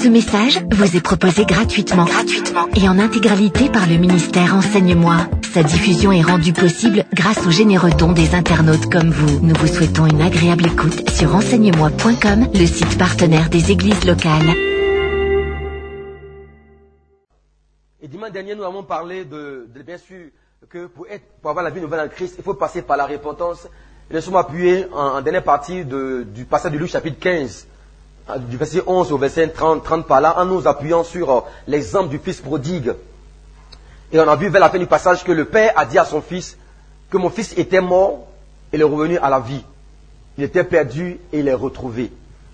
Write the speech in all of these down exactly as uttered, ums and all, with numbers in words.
Ce message vous est proposé gratuitement, gratuitement et en intégralité par le ministère Enseigne-moi. Sa diffusion est rendue possible grâce aux généreux dons des internautes comme vous. Nous vous souhaitons une agréable écoute sur enseigne moi point com, le site partenaire des églises locales. Et dimanche dernier, nous avons parlé de, de bien sûr, que pour, être, pour avoir la vie nouvelle en Christ, il faut passer par la repentance. Et nous sommes appuyés en, en dernière partie de, du passage de Luc chapitre quinze, du verset onze au verset trente, trente par là, en nous appuyant sur euh, l'exemple du fils prodigue. Et on a vu vers la fin du passage que le père a dit à son fils que mon fils était mort et il est revenu à la vie. Il était perdu et il est retrouvé.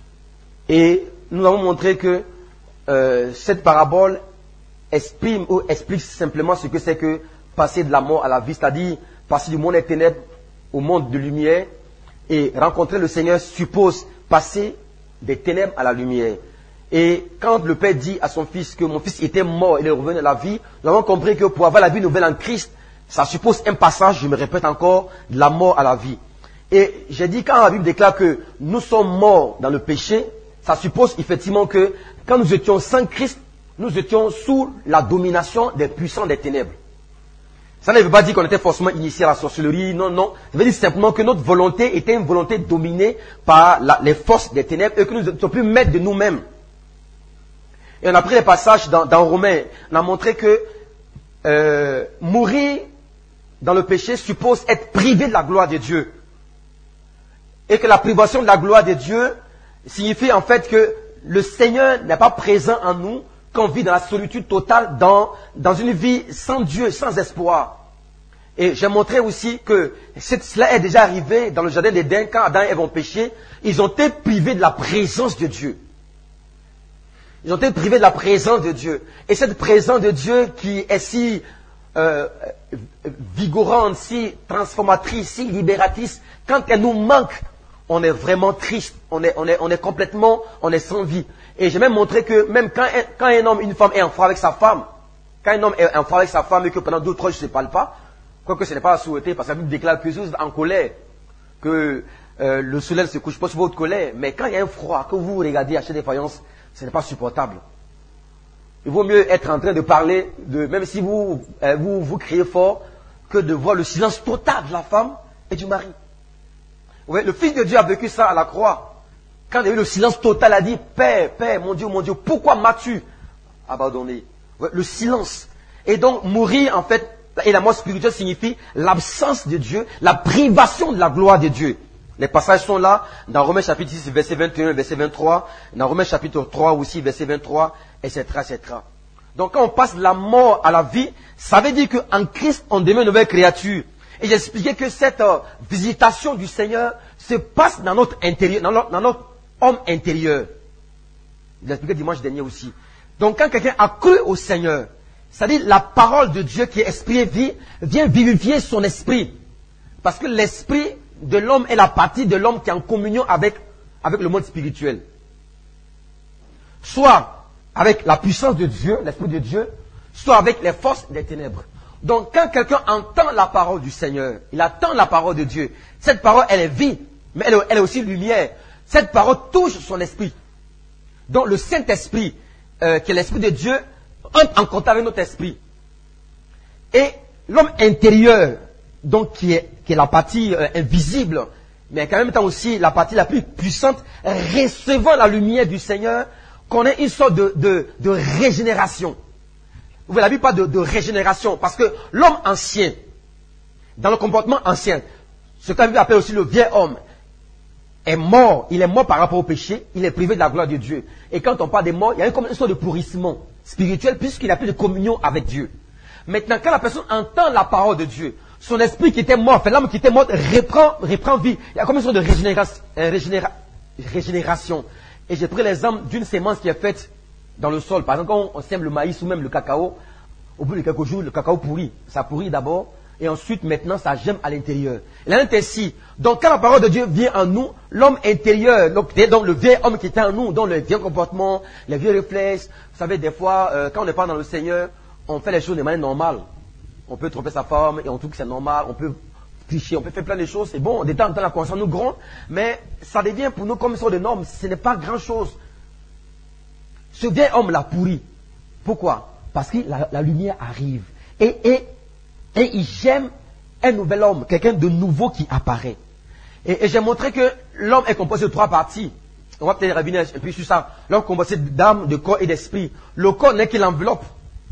Et nous avons montré que euh, cette parabole exprime ou explique simplement ce que c'est que passer de la mort à la vie, c'est-à-dire passer du monde des ténèbres au monde de lumière, et rencontrer le Seigneur suppose passer des ténèbres à la lumière. Et quand le Père dit à son fils que mon fils était mort, il est revenu à la vie, nous avons compris que pour avoir la vie nouvelle en Christ, ça suppose un passage, je me répète encore, de la mort à la vie. Et j'ai dit, quand la Bible déclare que nous sommes morts dans le péché, ça suppose effectivement que quand nous étions sans Christ, nous étions sous la domination des puissants des ténèbres. Ça ne veut pas dire qu'on était forcément initié à la sorcellerie, non, non. Ça veut dire simplement que notre volonté était une volonté dominée par la, les forces des ténèbres et que nous ne sommes plus maîtres de nous-mêmes. Et on a pris les passages dans, dans Romains, on a montré que euh, mourir dans le péché suppose être privé de la gloire de Dieu. Et que la privation de la gloire de Dieu signifie en fait que le Seigneur n'est pas présent en nous, qu'on vit dans la solitude totale, dans, dans une vie sans Dieu, sans espoir. Et j'ai montré aussi que cela est déjà arrivé dans le jardin d'Éden, quand Adam et Ève ont péché, ils ont été privés de la présence de Dieu. Ils ont été privés de la présence de Dieu. Et cette présence de Dieu qui est si euh, vigorante, si transformatrice, si libératrice, quand elle nous manque, on est vraiment triste, on est, on est, on est complètement, on est sans vie. Et j'ai même montré que même quand un, quand un homme, une femme est en froid avec sa femme, quand un homme est en froid avec sa femme et que pendant deux ou trois jours ne se parle pas, quoique ce n'est pas à souhaiter, parce que la Bible déclare que vous êtes en colère, que euh, le soleil ne se couche pas sur votre colère, mais quand il y a un froid, que vous regardez acheter des faïences, ce n'est pas supportable. Il vaut mieux être en train de parler, de, même si vous, euh, vous, vous criez fort, que de voir le silence total de la femme et du mari. Ouais, le Fils de Dieu a vécu ça à la croix. Quand il y a eu le silence total, il a dit, Père, Père, mon Dieu, mon Dieu, pourquoi m'as-tu abandonné? Ouais, le silence. Et donc, mourir, en fait, et la mort spirituelle signifie l'absence de Dieu, la privation de la gloire de Dieu. Les passages sont là, dans Romains chapitre six, verset vingt et un, verset vingt-trois, dans Romains chapitre trois aussi, verset vingt-trois, et cetera, et cetera. Donc, quand on passe de la mort à la vie, ça veut dire qu'en Christ, on devient une nouvelle créature. Et j'ai expliqué que cette euh, visitation du Seigneur se passe dans notre intérieur, dans notre, dans notre homme intérieur. Je l'ai expliqué dimanche dernier aussi. Donc quand quelqu'un a cru au Seigneur, c'est-à-dire la parole de Dieu qui est esprit et vie, vient vivifier son esprit. Parce que l'esprit de l'homme est la partie de l'homme qui est en communion avec, avec le monde spirituel. Soit avec la puissance de Dieu, l'esprit de Dieu, soit avec les forces des ténèbres. Donc, quand quelqu'un entend la parole du Seigneur, il attend la parole de Dieu. Cette parole, elle est vie, mais elle, elle est aussi lumière. Cette parole touche son esprit. Donc, le Saint-Esprit, euh, qui est l'Esprit de Dieu, entre en contact avec notre esprit. Et l'homme intérieur, donc qui est, qui est la partie euh, invisible, mais en même temps aussi la partie la plus puissante, recevant la lumière du Seigneur, connaît une sorte de, de, de régénération. Vous voyez, la Bible parle de, de régénération, parce que l'homme ancien, dans le comportement ancien, ce que la Bible appelle aussi le vieil homme, est mort. Il est mort par rapport au péché, il est privé de la gloire de Dieu. Et quand on parle des morts, il y a une sorte de pourrissement spirituel, puisqu'il n'a plus de communion avec Dieu. Maintenant, quand la personne entend la parole de Dieu, son esprit qui était mort, enfin l'âme qui était morte, reprend, reprend vie. Il y a comme une sorte de régénération. Euh, régénéra, régénération. Et j'ai pris l'exemple d'une sémence qui est faite dans le sol. Par exemple, quand on sème le maïs ou même le cacao, au bout de quelques jours, le cacao pourrit. Ça pourrit d'abord, et ensuite, maintenant, ça germe à l'intérieur. Il en est ainsi. Donc, quand la parole de Dieu vient en nous, l'homme intérieur, donc, donc le vieil homme qui était en nous, donc le vieux comportement, les vieux réflexes, vous savez, des fois, euh, quand on n'est pas dans le Seigneur, on fait les choses de manière normale. On peut tromper sa femme, et on trouve que c'est normal, on peut tricher, on peut faire plein de choses, c'est bon, de temps en temps, la conscience nous gronde, mais ça devient pour nous comme une sorte de norme, ce n'est pas grand chose. ce vieil homme l'a pourri. Pourquoi? Parce que la, la lumière arrive. Et, et, et il j'aime un nouvel homme, quelqu'un de nouveau qui apparaît. Et, et j'ai montré que l'homme est composé de trois parties. On va peut-être revenir un peu sur ça. L'homme est composé d'âme, de corps et d'esprit. Le corps n'est que l'enveloppe.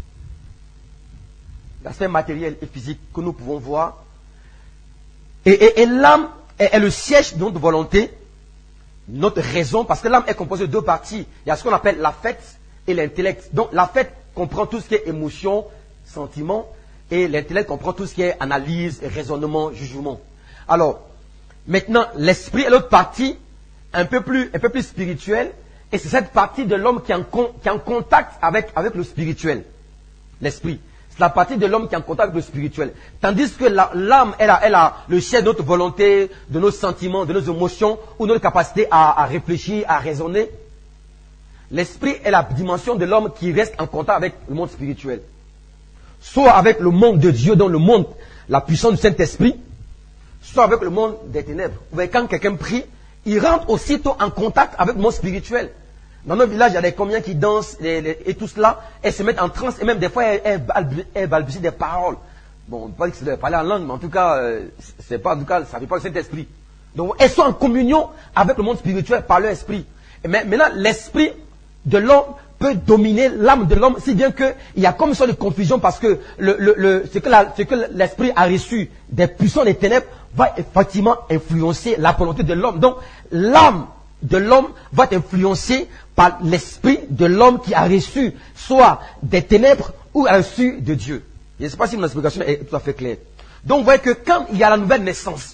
L'aspect matériel et physique que nous pouvons voir. Et, et, et l'âme est, est le siège de notre volonté, notre raison, parce que l'âme est composée de deux parties. Il y a ce qu'on appelle l'affect et l'intellect. Donc l'affect comprend tout ce qui est émotion, sentiment, et l'intellect comprend tout ce qui est analyse, raisonnement, jugement. Alors, maintenant, l'esprit est l'autre partie, un peu plus, un peu plus spirituelle, et c'est cette partie de l'homme qui est en, con, qui est en contact avec, avec le spirituel. L'esprit. C'est la partie de l'homme qui est en contact avec le spirituel. Tandis que la, l'âme, elle a, elle a le chef de notre volonté, de nos sentiments, de nos émotions, ou notre capacité à, à réfléchir, à raisonner. L'esprit est la dimension de l'homme qui reste en contact avec le monde spirituel. Soit avec le monde de Dieu, dans le monde, la puissance du Saint-Esprit, soit avec le monde des ténèbres. Vous voyez, quand quelqu'un prie, il rentre aussitôt en contact avec le monde spirituel. Dans nos villages, il y a des combien qui dansent les, les, et tout cela, elles se mettent en transe et même des fois elles, elles balbutient des paroles. Bon, on ne peut pas dire que c'est de parler en langue, mais en tout cas, euh, c'est pas, en tout cas, ça ne fait pas le Saint-Esprit. Donc, elles sont en communion avec le monde spirituel par leur esprit. Et maintenant, l'esprit de l'homme peut dominer l'âme de l'homme, si bien qu'il y a comme une sorte de confusion parce que le, le, le, ce que, la, ce que l'esprit a reçu des puissants des ténèbres va effectivement influencer la volonté de l'homme. Donc, l'âme de l'homme va être influencée par l'esprit de l'homme qui a reçu soit des ténèbres ou a reçu de Dieu. Je ne sais pas si mon explication est tout à fait claire. Donc, vous voyez que quand il y a la nouvelle naissance,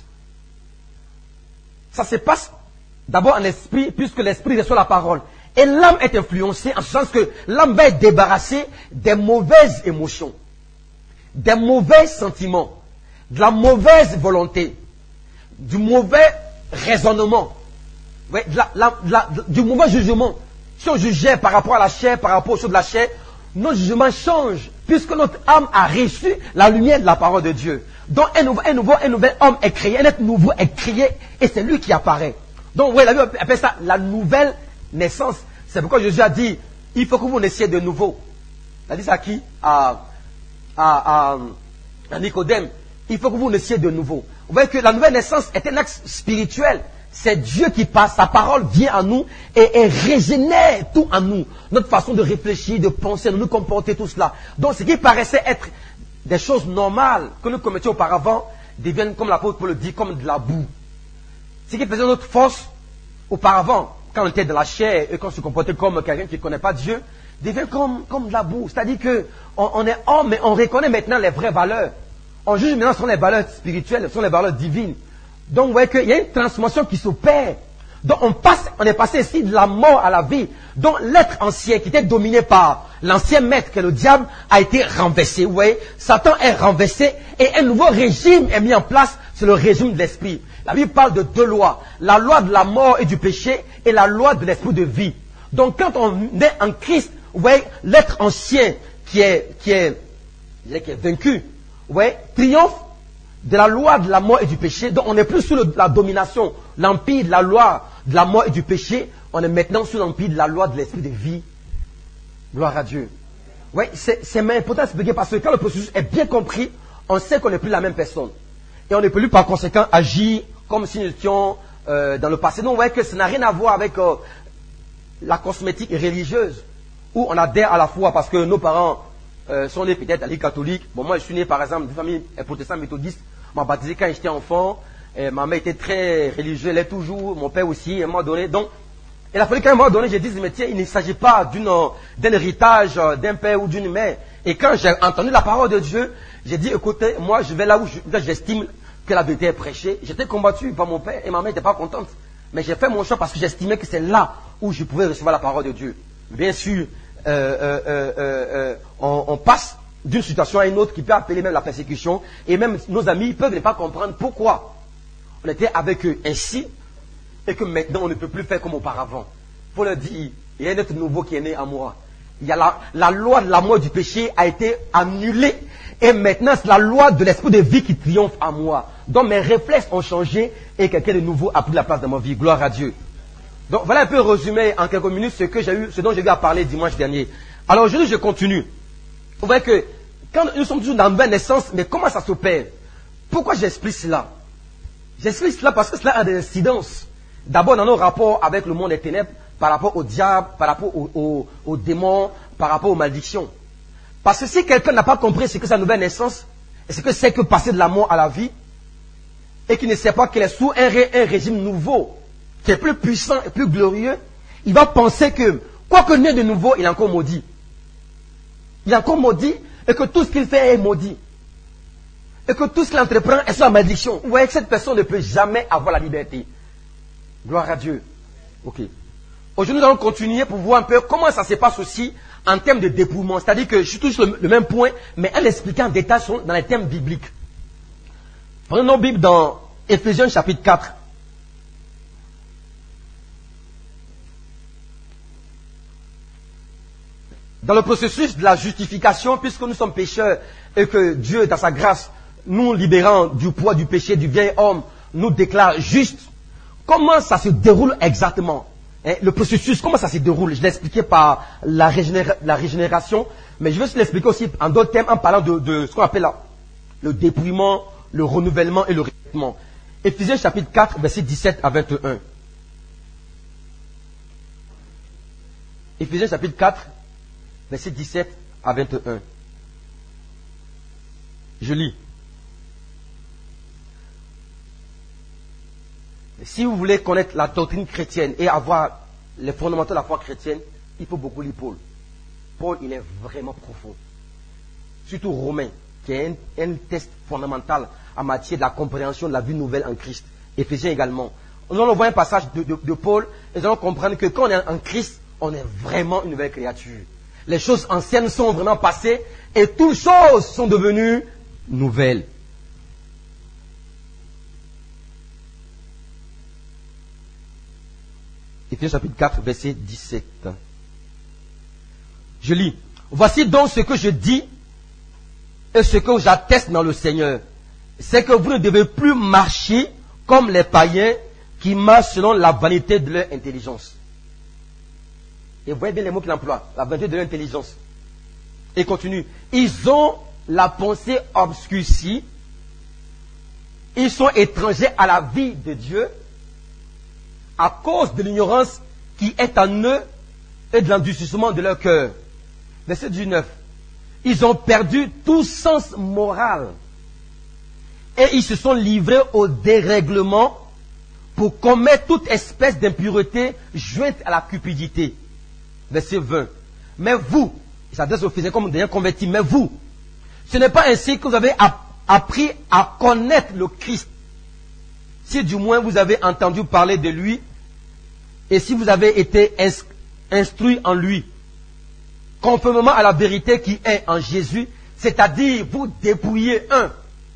ça se passe d'abord en esprit, puisque l'esprit reçoit la parole. Et l'âme est influencée en ce sens que l'âme va être débarrassée des mauvaises émotions, des mauvais sentiments, de la mauvaise volonté, du mauvais raisonnement, ouais, de la, la, de la, de, du mauvais jugement. Si on jugeait par rapport à la chair, par rapport aux choses de la chair, nos jugements changent, puisque notre âme a reçu la lumière de la parole de Dieu. Donc un nouveau, un nouveau, un nouvel homme est créé, un être nouveau est créé, et c'est lui qui apparaît. Donc ouais, la Bible appelle ça la nouvelle naissance. C'est pourquoi Jésus a dit, il faut que vous naissiez de nouveau. Il a dit ça à qui? À, à, à, à Nicodème. Il faut que vous naissiez de nouveau. Vous voyez que la nouvelle naissance est un acte spirituel. C'est Dieu qui passe, sa parole vient à nous et, et régénère tout en nous. Notre façon de réfléchir, de penser, de nous comporter, tout cela. Donc ce qui paraissait être des choses normales que nous commettions auparavant deviennent, comme l'apôtre Paul le dit, comme de la boue. Ce qui faisait notre force auparavant, quand on était dans la chair et qu'on se comportait comme quelqu'un qui ne connaît pas Dieu, devient comme, comme de la boue. C'est-à-dire qu'on on est homme, mais on reconnaît maintenant les vraies valeurs. On juge maintenant sur les valeurs spirituelles, sur les valeurs divines. Donc vous voyez qu'il y a une transformation qui s'opère. Donc on passe, on est passé ici de la mort à la vie. Donc l'être ancien qui était dominé par l'ancien maître que le diable a été renversé. Vous voyez, Satan est renversé et un nouveau régime est mis en place, c'est le régime de l'esprit. La Bible parle de deux lois. La loi de la mort et du péché et la loi de l'esprit de vie. Donc quand on est en Christ, vous voyez, l'être ancien qui est, qui est, qui est vaincu, vous voyez, triomphe de la loi de la mort et du péché. Donc on n'est plus sous le, la domination, l'empire de la loi de la mort et du péché. On est maintenant sous l'empire de la loi de l'esprit de vie. Gloire à Dieu. Oui, c'est, c'est important d'expliquer parce que quand le processus est bien compris, on sait qu'on n'est plus la même personne. Et on ne peut plus par conséquent agir comme si nous étions euh, dans le passé. Donc on voit que ça n'a rien à voir avec euh, la cosmétique religieuse, où on adhère à la foi parce que nos parents euh, sont nés peut-être à l'église catholique. Bon, moi je suis né par exemple d'une famille protestante méthodiste. On m'a baptisé quand j'étais enfant. Et ma mère était très religieuse, elle est toujours, mon père aussi, à un moment donné. Donc, il a fallu qu'à un moment donné, je dise, mais tiens, il ne s'agit pas d'une, d'un héritage d'un père ou d'une mère. Et quand j'ai entendu la parole de Dieu, j'ai dit, écoutez, moi je vais là où je, là, j'estime que la vérité est prêchée. J'étais combattu par mon père et ma mère n'était pas contente. Mais j'ai fait mon choix parce que j'estimais que c'est là où je pouvais recevoir la parole de Dieu. Bien sûr, euh, euh, euh, euh, on, on passe d'une situation à une autre qui peut appeler même la persécution. Et même nos amis peuvent ne pas comprendre pourquoi on était avec eux ainsi et que maintenant on ne peut plus faire comme auparavant. Pour leur dire, il y a un être nouveau qui est né à moi. Il y a la, la loi de la mort du péché a été annulée et maintenant c'est la loi de l'esprit de vie qui triomphe à moi. Donc mes réflexes ont changé et quelqu'un de nouveau a pris la place dans ma vie. Gloire à Dieu. Donc voilà un peu résumé en quelques minutes ce que j'ai eu, ce dont j'ai eu à parler dimanche dernier. Alors aujourd'hui je continue. Vous voyez que quand nous sommes toujours dans la nouvelle naissance, mais comment ça s'opère? Pourquoi j'explique cela? J'explique cela parce que cela a des incidences. D'abord dans nos rapports avec le monde des ténèbres, par rapport au diable, par rapport aux, aux, aux démons, par rapport aux malédictions. Parce que si quelqu'un n'a pas compris ce que c'est la nouvelle naissance, et ce que c'est que passer de la mort à la vie, et qui ne sait pas qu'il est sous un, ré, un régime nouveau, qui est plus puissant et plus glorieux, il va penser que, quoique né de nouveau, il est encore maudit. Il est encore maudit, et que tout ce qu'il fait est maudit. Et que tout ce qu'il entreprend est sous la malédiction. Vous voyez que cette personne ne peut jamais avoir la liberté. Gloire à Dieu. Ok. Aujourd'hui, nous allons continuer pour voir un peu comment ça se passe aussi en termes de dépouillement. C'est-à-dire que je suis toujours le, le même point, mais en l'expliquant en détail dans les termes bibliques. Prenons nos Bibles dans Éphésiens chapitre quatre. Dans le processus de la justification, puisque nous sommes pécheurs et que Dieu, dans sa grâce, nous libérant du poids du péché du vieil homme, nous déclare juste. Comment ça se déroule exactement? Hein, le processus, comment ça se déroule? Je l'ai expliqué par la, régénéra la régénération, mais je vais l'expliquer aussi en d'autres termes en parlant de, de ce qu'on appelle la, le dépouillement, le renouvellement et le revêtement. Éphésiens chapitre quatre, versets dix-sept à vingt et un. Éphésiens chapitre quatre, versets dix-sept à vingt et un. Je lis. Si vous voulez connaître la doctrine chrétienne et avoir les fondamentaux de la foi chrétienne, il faut beaucoup lire Paul. Paul, il est vraiment profond. Surtout Romains, qui est un, un test fondamental en matière de la compréhension de la vie nouvelle en Christ. Éphésiens également. Nous allons voir un passage de, de, de Paul et nous allons comprendre que quand on est en Christ, on est vraiment une nouvelle créature. Les choses anciennes sont vraiment passées et toutes choses sont devenues nouvelles. Éphésiens chapitre quatre, verset dix-sept. Je lis. Voici donc ce que je dis et ce que j'atteste dans le Seigneur. C'est que vous ne devez plus marcher comme les païens qui marchent selon la vanité de leur intelligence. Et vous voyez bien les mots qu'il emploie. La vanité de leur intelligence. Et continue. Ils ont la pensée obscurcie. Ils sont étrangers à la vie de Dieu à cause de l'ignorance qui est en eux et de l'endurcissement de leur cœur. Verset dix-neuf. Ils ont perdu tout sens moral et ils se sont livrés au dérèglement pour commettre toute espèce d'impureté jointe à la cupidité. Verset vingt. Mais vous, il s'adresse aux physiques comme des convertis, mais vous, ce n'est pas ainsi que vous avez appris à connaître le Christ. Si du moins vous avez entendu parler de lui, et si vous avez été instruit en lui, conformément à la vérité qui est en Jésus, c'est-à-dire vous dépouillez un,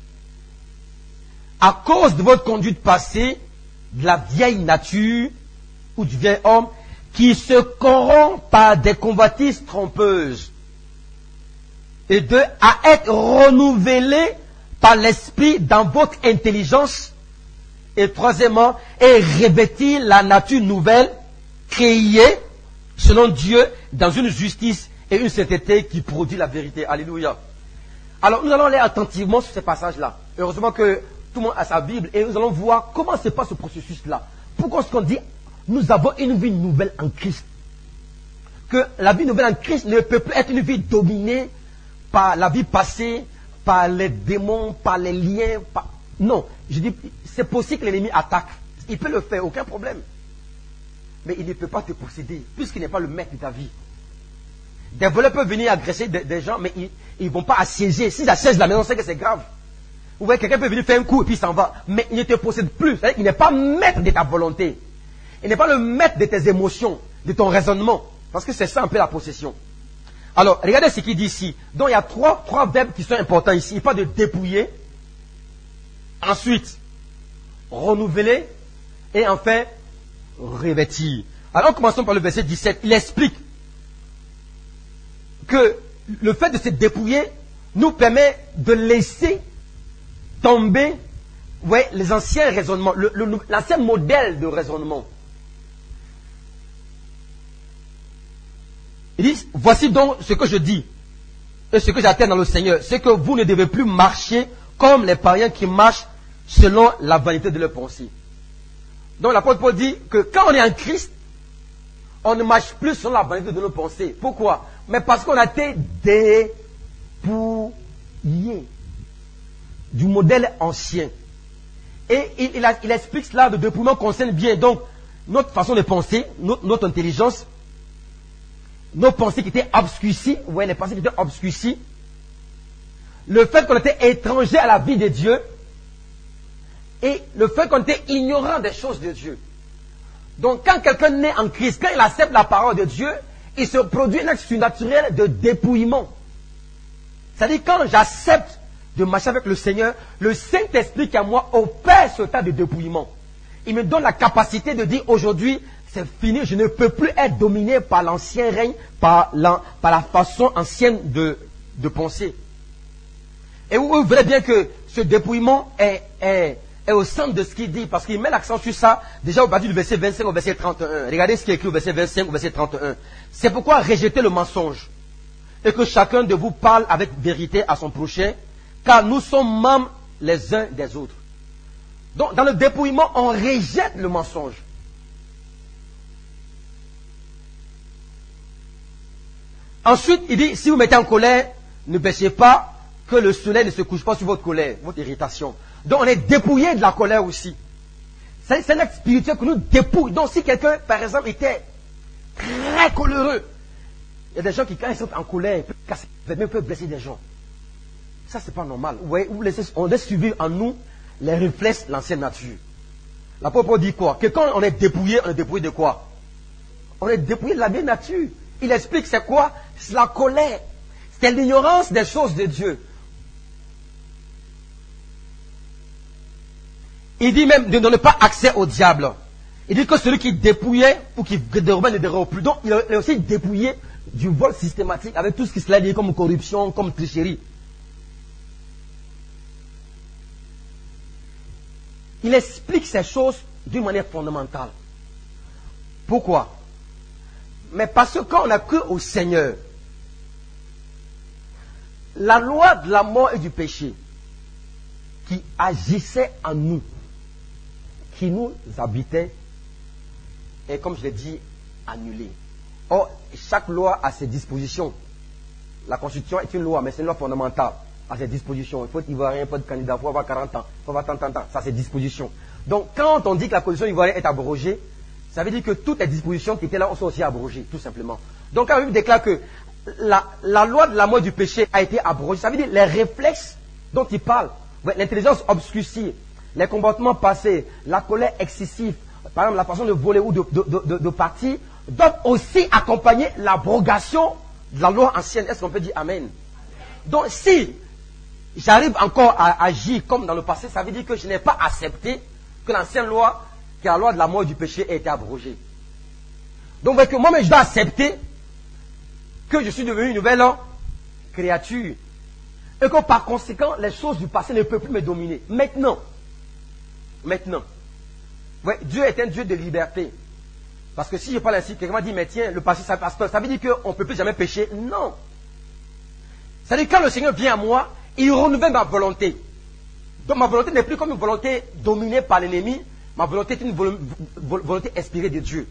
à cause de votre conduite passée, de la vieille nature, ou du vieil homme, qui se corrompt par des convoitises trompeuses, et deux, à être renouvelé par l'esprit dans votre intelligence, et troisièmement, et revêtir la nature nouvelle, créée selon Dieu dans une justice et une sainteté qui produit la vérité. Alléluia. Alors nous allons aller attentivement sur ces passages-là. Heureusement que tout le monde a sa Bible et nous allons voir comment se passe ce processus-là. Pourquoi est-ce qu'on dit nous avons une vie nouvelle en Christ? Que la vie nouvelle en Christ ne peut plus être une vie dominée par la vie passée, par les démons, par les liens. Par... Non, je dis, c'est possible que l'ennemi attaque. Il peut le faire, aucun problème. Mais il ne peut pas te posséder, puisqu'il n'est pas le maître de ta vie. Des voleurs peuvent venir agresser des, des gens, mais ils ne vont pas assiéger. S'ils assiègent la maison, c'est que c'est grave. Vous voyez, quelqu'un peut venir faire un coup et puis il s'en va. Mais il ne te possède plus. Il n'est pas maître de ta volonté. Il n'est pas le maître de tes émotions, de ton raisonnement. Parce que c'est ça un peu la possession. Alors, regardez ce qu'il dit ici. Donc, il y a trois, trois verbes qui sont importants ici. Il parle de dépouiller. Ensuite, renouveler. Et enfin, revêtir. Alors, commençons par le verset dix-sept. Il explique que le fait de se dépouiller nous permet de laisser tomber, ouais, les anciens raisonnements, l'ancien modèle de raisonnement. Il dit, voici donc ce que je dis, et ce que j'attends dans le Seigneur, c'est que vous ne devez plus marcher comme les païens qui marchent selon la vanité de leurs pensées. Donc l'apôtre Paul dit que quand on est en Christ, on ne marche plus selon la vanité de nos pensées. Pourquoi? Mais parce qu'on a été dépouillé du modèle ancien. Et il, il, a, il explique cela, le dépouillement concerne bien donc notre façon de penser, notre, notre intelligence, nos pensées qui étaient obscurcies, ouais, les pensées qui étaient obscurcies, le fait qu'on était étranger à la vie de Dieu, et le fait qu'on était ignorant des choses de Dieu. Donc quand quelqu'un naît en Christ, quand il accepte la parole de Dieu, il se produit un acte surnaturel de dépouillement. C'est-à-dire quand j'accepte de marcher avec le Seigneur, le Saint-Esprit qui est en moi opère ce tas de dépouillement. Il me donne la capacité de dire aujourd'hui, c'est fini, je ne peux plus être dominé par l'ancien règne, par la, par la façon ancienne de, de penser. Et vous, vous verrez bien que ce dépouillement est, est, est au centre de ce qu'il dit, parce qu'il met l'accent sur ça, déjà au partir du verset vingt-cinq au verset trente et un. Regardez ce qui est écrit au verset vingt-cinq au verset trente et un. C'est pourquoi rejetez le mensonge, et que chacun de vous parle avec vérité à son prochain, car nous sommes membres les uns des autres. Donc, dans le dépouillement, on rejette le mensonge. Ensuite, il dit, si vous mettez en colère, ne baissez pas, que le soleil ne se couche pas sur votre colère, votre irritation. Donc, on est dépouillé de la colère aussi. C'est un acte spirituel que nous dépouille. Donc, si quelqu'un, par exemple, était très coléreux, il y a des gens qui, quand ils sont en colère, peuvent casser, même peuvent blesser des gens. Ça, c'est pas normal. Vous voyez, on laisse suivre en nous les réflexes de l'ancienne nature. L'apôtre dit quoi? Que quand on est dépouillé, on est dépouillé de quoi? On est dépouillé de la vieille nature. Il explique c'est quoi? C'est la colère. C'est l'ignorance des choses de Dieu. Il dit même de ne donner pas accès au diable. Il dit que celui qui dépouillait ou qui dérobait ne dérobe plus. Donc il est aussi dépouillé du vol systématique avec tout ce qui se dit comme corruption, comme tricherie. Il explique ces choses d'une manière fondamentale. Pourquoi? Mais parce que quand on a cru au Seigneur, la loi de la mort et du péché qui agissait en nous, qui nous habitait, est, comme je l'ai dit, annulée. Or, chaque loi a ses dispositions. La Constitution est une loi, mais c'est une loi fondamentale. À ses dispositions. Il faut être ivoirien, pas de candidat, il faut avoir quarante ans, il faut avoir trente ans. Ça, c'est disposition. Donc, quand on dit que la Constitution ivoirienne est abrogée, ça veut dire que toutes les dispositions qui étaient là sont aussi abrogées, tout simplement. Donc, quand on déclare que la, la loi de la mort du péché a été abrogée, ça veut dire les réflexes dont il parle, l'intelligence obscurcie, les comportements passés, la colère excessive, par exemple la façon de voler ou de, de, de, de, de partir, doivent aussi accompagner l'abrogation de la loi ancienne. Est-ce qu'on peut dire Amen? Donc, si j'arrive encore à agir comme dans le passé, ça veut dire que je n'ai pas accepté que l'ancienne loi, qui est la loi de la mort et du péché, ait été abrogée. Donc, que moi-même, je dois accepter que je suis devenu une nouvelle créature. Et que par conséquent, les choses du passé ne peuvent plus me dominer. Maintenant, maintenant, ouais, Dieu est un Dieu de liberté. Parce que si je parle ainsi, quelqu'un m'a dit, mais tiens, le passé, ça passe pas. Ça veut dire qu'on ne peut plus jamais pécher. Non. C'est-à-dire quand le Seigneur vient à moi, il renouvelle ma volonté. Donc ma volonté n'est plus comme une volonté dominée par l'ennemi. Ma volonté est une vol vol volonté inspirée de Dieu.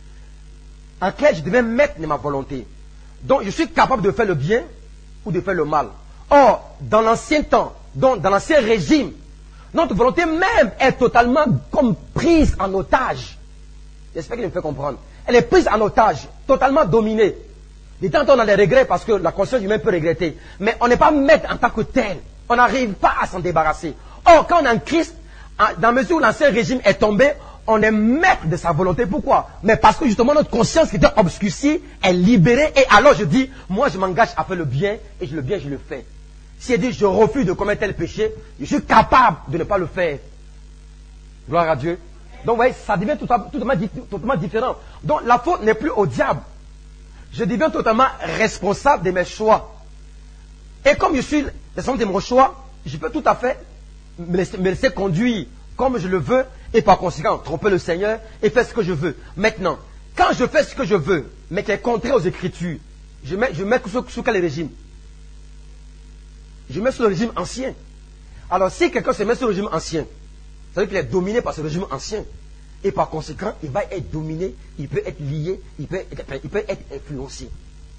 En clair, je devais mettre de ma volonté. Donc je suis capable de faire le bien ou de faire le mal. Or, dans l'ancien temps, donc dans l'ancien régime, notre volonté même est totalement comme prise en otage. J'espère qu'il me fait comprendre. Elle est prise en otage, totalement dominée. De temps en temps, on a des regrets parce que la conscience humaine peut regretter. Mais on n'est pas maître en tant que tel. On n'arrive pas à s'en débarrasser. Or, quand on est en Christ, dans la mesure où l'ancien régime est tombé, on est maître de sa volonté. Pourquoi? Mais parce que justement, notre conscience qui était obscurcie est libérée. Et alors, je dis, moi, je m'engage à faire le bien. Et le bien, je le fais. Si je dis, je refuse de commettre tel péché, je suis capable de ne pas le faire. Gloire à Dieu. Donc, vous voyez, ça devient totalement, totalement différent. Donc, la faute n'est plus au diable. Je deviens totalement responsable de mes choix. Et comme je suis responsable de mon choix, je peux tout à fait me laisser, me laisser conduire comme je le veux et par conséquent tromper le Seigneur et faire ce que je veux. Maintenant, quand je fais ce que je veux, mais qui est contraire aux Écritures, Je mets, je mets sur, sur quel régime? Je mets sur le régime ancien. Alors, si quelqu'un se met sur le régime ancien, ça veut dire qu'il est dominé par ce régime ancien. Et par conséquent, il va être dominé, il peut être lié, il peut être, il peut être influencé.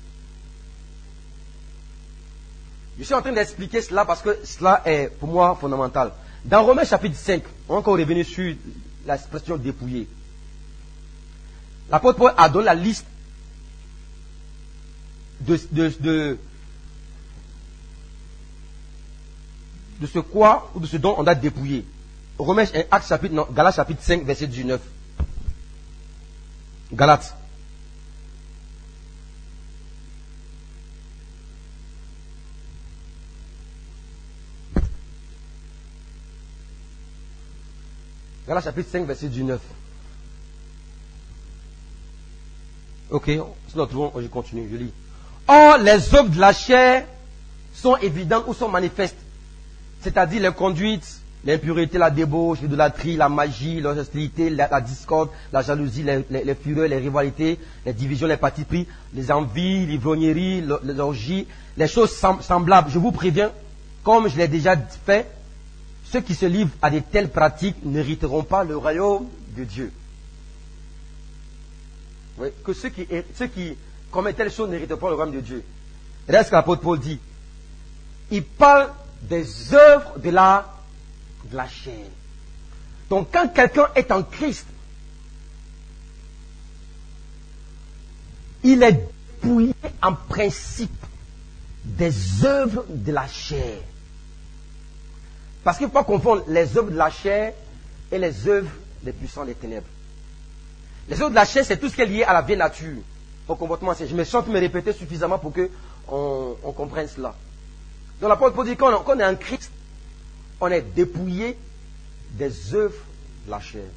Je suis en train d'expliquer cela parce que cela est pour moi fondamental. Dans Romains chapitre cinq, on va encore revenir sur l'expression dépouillée. L'apôtre Paul a donné la liste de, de, de, de ce quoi ou de ce dont on doit dépouiller. Romains, Actes chapitre, non, Galates chapitre cinq, verset dix-neuf. Galates. Galates chapitre cinq, verset dix-neuf. Ok, si nous trouvons, je continue, je lis. Or, les œuvres de la chair sont évidentes ou sont manifestes. C'est-à-dire les conduites, l'impureté, la débauche, l'idolâtrie, la magie, l'hostilité, la, la discorde, la jalousie, les, les, les fureurs, les rivalités, les divisions, les partis pris, les envies, l'ivrognerie, les orgies, les choses semblables. Je vous préviens, comme je l'ai déjà fait, ceux qui se livrent à de telles pratiques n'hériteront pas le royaume de Dieu. Oui, que ceux qui, ceux qui commettent telles choses n'héritent pas le royaume de Dieu. Regardez ce que l'apôtre Paul dit. Il parle des œuvres de la, de la chair. Donc quand quelqu'un est en Christ, il est dépouillé en principe des œuvres de la chair. Parce qu'il ne faut pas confondre les œuvres de la chair et les œuvres des puissants des ténèbres. Les œuvres de la chair, c'est tout ce qui est lié à la vieille nature, au comportement ancien. Je me sens de me répéter suffisamment pour qu'on on comprenne cela. Donc l'apôtre Paul dit qu'on qu'on est en Christ, on est dépouillé des œuvres de la chair.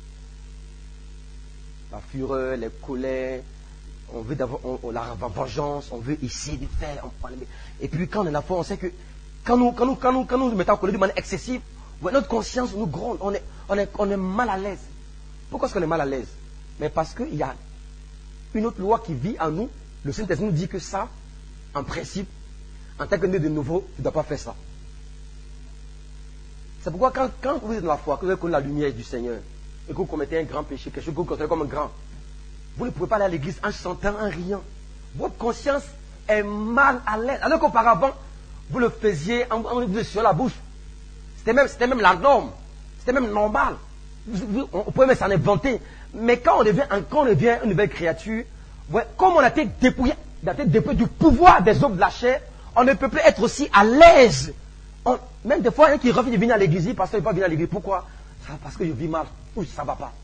La fureur, les colères, on veut d'avoir la vengeance, on veut essayer de faire. On, et puis quand on est la foi, on sait que Quand nous, quand, nous, quand, nous, quand nous nous mettons en colère de manière excessive, notre conscience nous gronde, on est, on est, on est mal à l'aise. Pourquoi est-ce qu'on est mal à l'aise? Mais parce qu'il y a une autre loi qui vit en nous. Le Saint-Esprit nous dit que ça, en principe, en tant que né de nouveau, tu ne dois pas faire ça. C'est pourquoi quand, quand vous êtes dans la foi, que vous avez connu la lumière du Seigneur, et que vous commettez un grand péché, quelque chose que vous considérez comme un grand, vous ne pouvez pas aller à l'église en chantant, en riant. Votre conscience est mal à l'aise. Alors qu'auparavant, vous le faisiez en vous sur la bouche. C'était même, c'était même la norme. C'était même normal. On pouvait même s'en inventer. Mais quand on devient, quand on devient une nouvelle créature, ouais, comme on a été dépouillé, on a été dépouillé du pouvoir des œuvres de la chair, on ne peut plus être aussi à l'aise. On, même des fois, un qui refuse de venir à l'église, parce qu'il ne veut pas venir à l'église. Pourquoi? Parce que je vis mal. Ou ça ne va pas.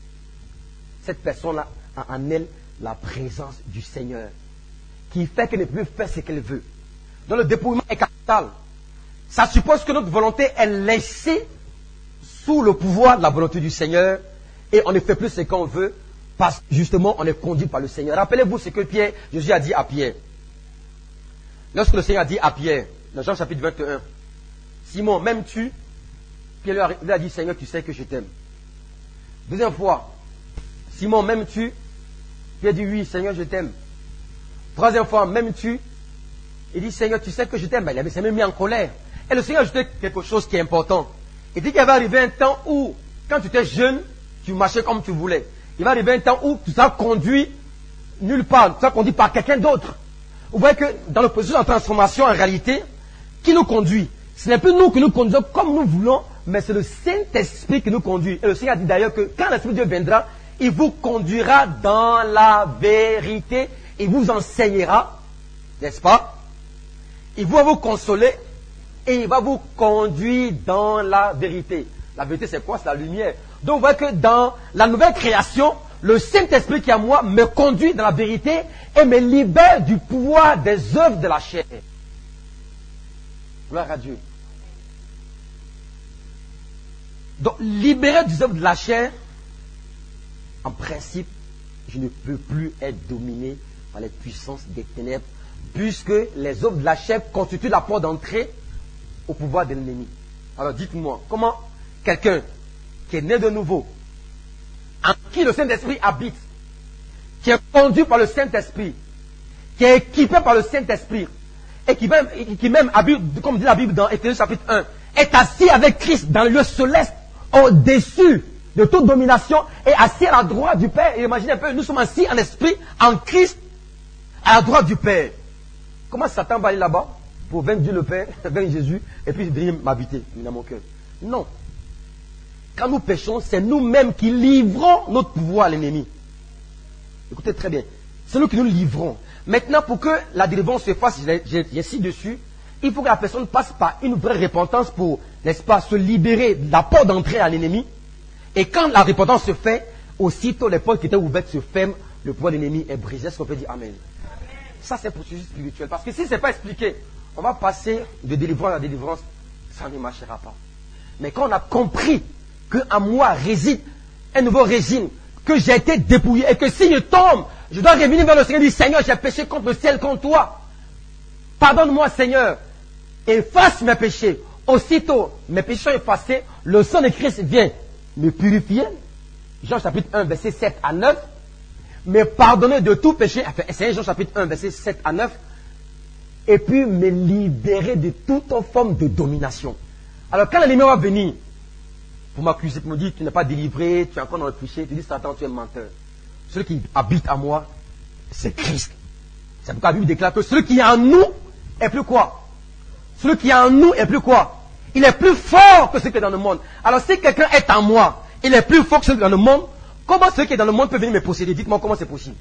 Cette personne-là a en elle la présence du Seigneur, qui fait qu'elle ne peut plus faire ce qu'elle veut. Donc le dépouillement est capital. Ça suppose que notre volonté est laissée sous le pouvoir de la volonté du Seigneur et on ne fait plus ce qu'on veut parce que justement on est conduit par le Seigneur. Rappelez-vous ce que Pierre, Jésus a dit à Pierre. Lorsque le Seigneur a dit à Pierre, dans Jean chapitre vingt et un, Simon, m'aimes-tu? Pierre lui a, lui a dit, Seigneur, tu sais que je t'aime. Deuxième fois, Simon, m'aimes-tu? Pierre dit, oui, Seigneur, je t'aime. Troisième fois, m'aimes-tu? Il dit, Seigneur, tu sais que je t'aime. Mais il s'est même mis en colère. Et le Seigneur a ajouté quelque chose qui est important. Il dit qu'il va arriver un temps où, quand tu étais jeune, tu marchais comme tu voulais. Il va arriver un temps où tu seras conduit nulle part. Tu seras conduit par quelqu'un d'autre. Vous voyez que dans le processus de transformation, en réalité, qui nous conduit? Ce n'est plus nous qui nous conduisons comme nous voulons, mais c'est le Saint-Esprit qui nous conduit. Et le Seigneur a dit d'ailleurs que quand l'Esprit de Dieu viendra, il vous conduira dans la vérité. Il vous enseignera, n'est-ce pas? Il va vous consoler et il va vous conduire dans la vérité. La vérité, c'est quoi? C'est la lumière. Donc, vous voyez que dans la nouvelle création, le Saint-Esprit qui est à moi me conduit dans la vérité et me libère du pouvoir des œuvres de la chair. Gloire à Dieu. Donc, libéré des œuvres de la chair, en principe, je ne peux plus être dominé par les puissances des ténèbres, puisque les œuvres de la chair constituent la porte d'entrée au pouvoir de l'ennemi. Alors dites-moi, comment quelqu'un qui est né de nouveau, en qui le Saint-Esprit habite, qui est conduit par le Saint-Esprit, qui est équipé par le Saint-Esprit, et qui même, qui même habite, comme dit la Bible dans Éphésiens chapitre un, est assis avec Christ dans le lieu céleste, au-dessus de toute domination, et assis à la droite du Père. Et imaginez un peu, nous sommes assis en esprit, en Christ, à la droite du Père. Comment Satan va aller là-bas pour vaincre Dieu le Père, vaincre Jésus, et puis venir m'habiter dans mon cœur? Non. Quand nous péchons, c'est nous-mêmes qui livrons notre pouvoir à l'ennemi. Écoutez très bien. C'est nous qui nous livrons. Maintenant, pour que la délivrance se fasse, j'insiste dessus, il faut que la personne passe par une vraie repentance pour, n'est-ce pas, se libérer de la porte d'entrée à l'ennemi. Et quand la repentance se fait, aussitôt les portes qui étaient ouvertes se ferment, le pouvoir de l'ennemi est brisé. Est-ce qu'on peut dire Amen? Ça, c'est un processus spirituel. Parce que si ce n'est pas expliqué, on va passer de délivrance à délivrance, ça ne marchera pas. Mais quand on a compris qu'en moi réside un nouveau régime, que j'ai été dépouillé et que si je tombe, je dois revenir vers le Seigneur et dire Seigneur, j'ai péché contre le ciel, contre toi. Pardonne-moi, Seigneur. Efface mes péchés. Aussitôt, mes péchés sont effacés, le sang de Christ vient me purifier. Jean chapitre un, verset sept à neuf. Me pardonner de tout péché. Enfin, c'est Jean chapitre un, verset sept à neuf. Et puis me libérer de toute forme de domination. Alors quand l'ennemi va venir pour m'accuser, pour me dire tu n'es pas délivré, tu es encore dans le péché, tu dis Satan, tu es menteur. Celui qui habite en moi, c'est Christ. C'est pourquoi la Bible déclare que celui qui est en nous est plus quoi? Celui qui est en nous est plus quoi? Il est plus fort que celui qui est dans le monde. Alors si quelqu'un est en moi, il est plus fort que celui qui est dans le monde, comment celui qui est dans le monde peut venir me posséder? Dites-moi comment c'est possible.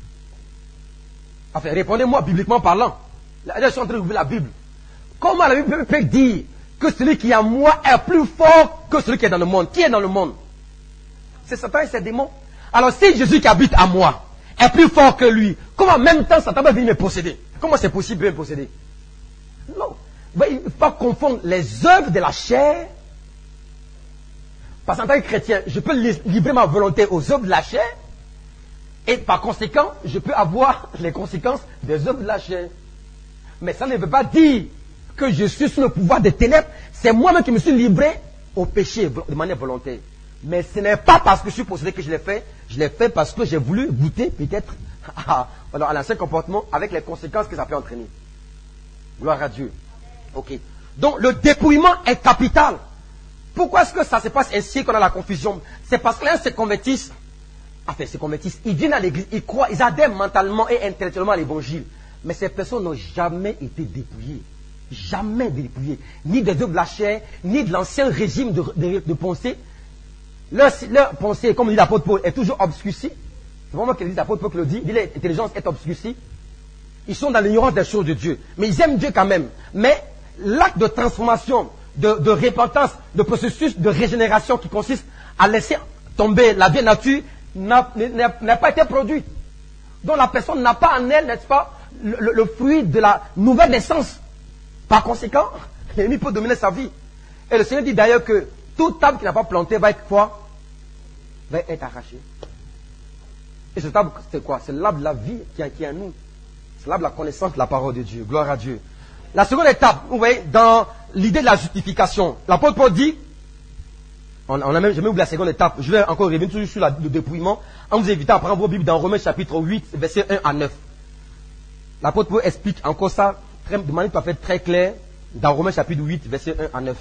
Enfin, répondez-moi bibliquement parlant. Là, je suis en train d'ouvrir la Bible. Comment la Bible peut dire que celui qui est en moi est plus fort que celui qui est dans le monde? Qui est dans le monde? C'est Satan et ses démons. Alors si Jésus qui habite en moi est plus fort que lui, comment en même temps Satan va venir me posséder? Comment c'est possible de me posséder? Non. Il ne faut pas confondre les œuvres de la chair. Parce qu'en tant que chrétien, je peux livrer ma volonté aux œuvres de la chair. Et par conséquent, je peux avoir les conséquences des œuvres de la chair. Mais ça ne veut pas dire que je suis sous le pouvoir des ténèbres. C'est moi-même qui me suis livré au péché de manière volontaire. Mais ce n'est pas parce que je suis possédé que je l'ai fait. Je l'ai fait parce que j'ai voulu goûter peut-être à, à l'ancien comportement avec les conséquences que ça peut entraîner. Gloire à Dieu. Ok. Donc le dépouillement est capital. Pourquoi est-ce que ça se passe ainsi qu'on a la confusion? C'est parce que là, ils se convertissent. Enfin, ils se convertissent. Ils viennent à l'église, ils croient, ils adhèrent mentalement et intellectuellement à l'évangile. Mais ces personnes n'ont jamais été dépouillées. Jamais dépouillées. Ni des œuvres de la chair, ni de l'ancien régime de, de, de pensée. Leur, leur pensée, comme dit l'apôtre Paul, est toujours obscurcie. C'est vraiment que l'apôtre Paul qui le dit. Il dit l'intelligence est obscurcie. Ils sont dans l'ignorance des choses de Dieu. Mais ils aiment Dieu quand même. Mais l'acte de transformation, de, de repentance, de processus de régénération qui consiste à laisser tomber la vieille nature n'a, n'a pas été produit. Donc la personne n'a pas en elle, n'est-ce pas, le, le, le fruit de la nouvelle naissance. Par conséquent, l'ennemi peut dominer sa vie. Et le Seigneur dit d'ailleurs que toute arbre qui n'a pas planté va être quoi? Va être arraché. Et cet arbre, c'est quoi? C'est l'arbre de la vie qui est, qui est en nous. C'est l'arbre de la connaissance de la parole de Dieu. Gloire à Dieu. La seconde étape, vous voyez, dans l'idée de la justification, l'apôtre Paul dit, on, on a même, j'ai même oublié la seconde étape, je vais encore revenir toujours sur la, le dépouillement, en vous invitant à prendre vos Bibles dans Romains chapitre huit, versets un à neuf. L'apôtre Paul explique encore ça très, de manière tout à fait très claire dans Romains chapitre huit, versets un à neuf.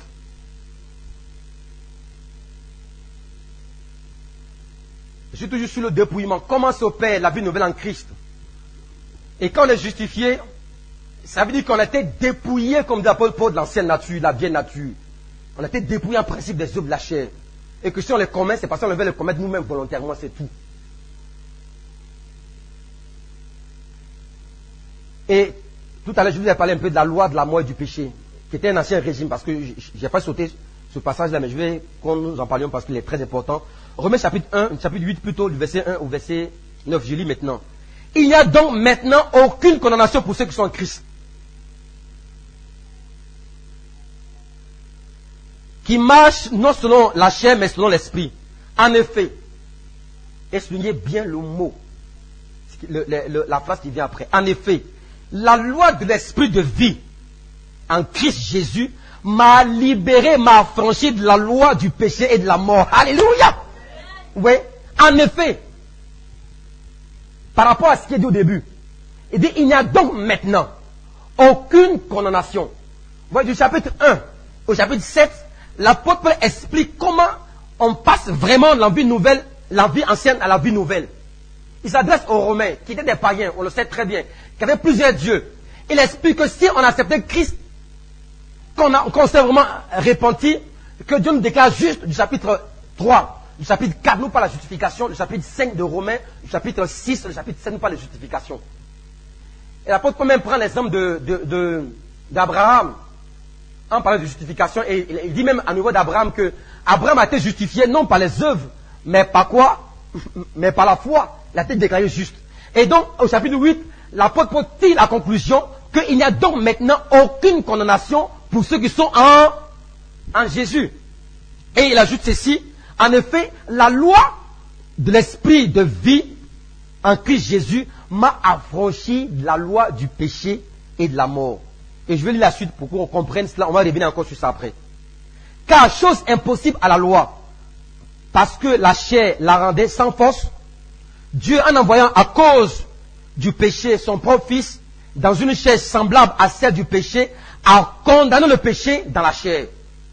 Je suis toujours sur le dépouillement. Comment s'opère la vie nouvelle en Christ? Et quand on est justifié, ça veut dire qu'on a été dépouillé, comme dit l'apôtre Paul, de l'ancienne nature, la vieille nature. On a été dépouillé en principe des œuvres de la chair. Et que si on les commet, c'est parce qu'on veut les commettre nous-mêmes volontairement, c'est tout. Et tout à l'heure, je vous ai parlé un peu de la loi de la mort et du péché, qui était un ancien régime, parce que j'ai pas sauté ce passage-là, mais je vais qu'on nous en parlions parce qu'il est très important. Romains chapitre un, chapitre huit plutôt, du verset un au verset neuf, je lis maintenant. Il n'y a donc maintenant aucune condamnation pour ceux qui sont en Christ. Qui marchent non selon la chair, mais selon l'esprit. En effet, et soulignez bien le mot, le, le, le, la phrase qui vient après. En effet, la loi de l'esprit de vie en Christ Jésus m'a libéré, m'a affranchi de la loi du péché et de la mort. Alléluia! Oui, en effet, par rapport à ce qui est dit au début, Il dit, il n'y a donc maintenant aucune condamnation. Vous voyez, du chapitre un au chapitre sept, l'apôtre Paul explique comment on passe vraiment de la vie nouvelle, la vie ancienne à la vie nouvelle. Il s'adresse aux Romains, qui étaient des païens, on le sait très bien, qui avaient plusieurs dieux. Il explique que si on acceptait Christ, qu'on, a, qu'on s'est vraiment repenti, que Dieu nous déclare juste du chapitre trois, du chapitre quatre, nous parle de la justification, du chapitre cinq de Romains, du chapitre six, du chapitre sept, nous parle de justification. Et l'apôtre Paul même prend l'exemple de, de, de, d'Abraham, en parlant de justification, et il, il dit même à nouveau d'Abraham que Abraham a été justifié non par les œuvres, mais par quoi? Mais par la foi. Il a été déclaré juste. Et donc, au chapitre huit, l'apôtre Paul tire la conclusion qu'il n'y a donc maintenant aucune condamnation pour ceux qui sont en, en Jésus. Et il ajoute ceci, en effet, la loi de l'esprit de vie en Christ Jésus m'a affranchi de la loi du péché et de la mort. Et je vais lire la suite pour qu'on comprenne cela, on va revenir encore sur ça après. Car chose impossible à la loi, parce que la chair la rendait sans force, Dieu, en envoyant à cause du péché son propre Fils, dans une chair semblable à celle du péché, a condamné le péché dans la chair.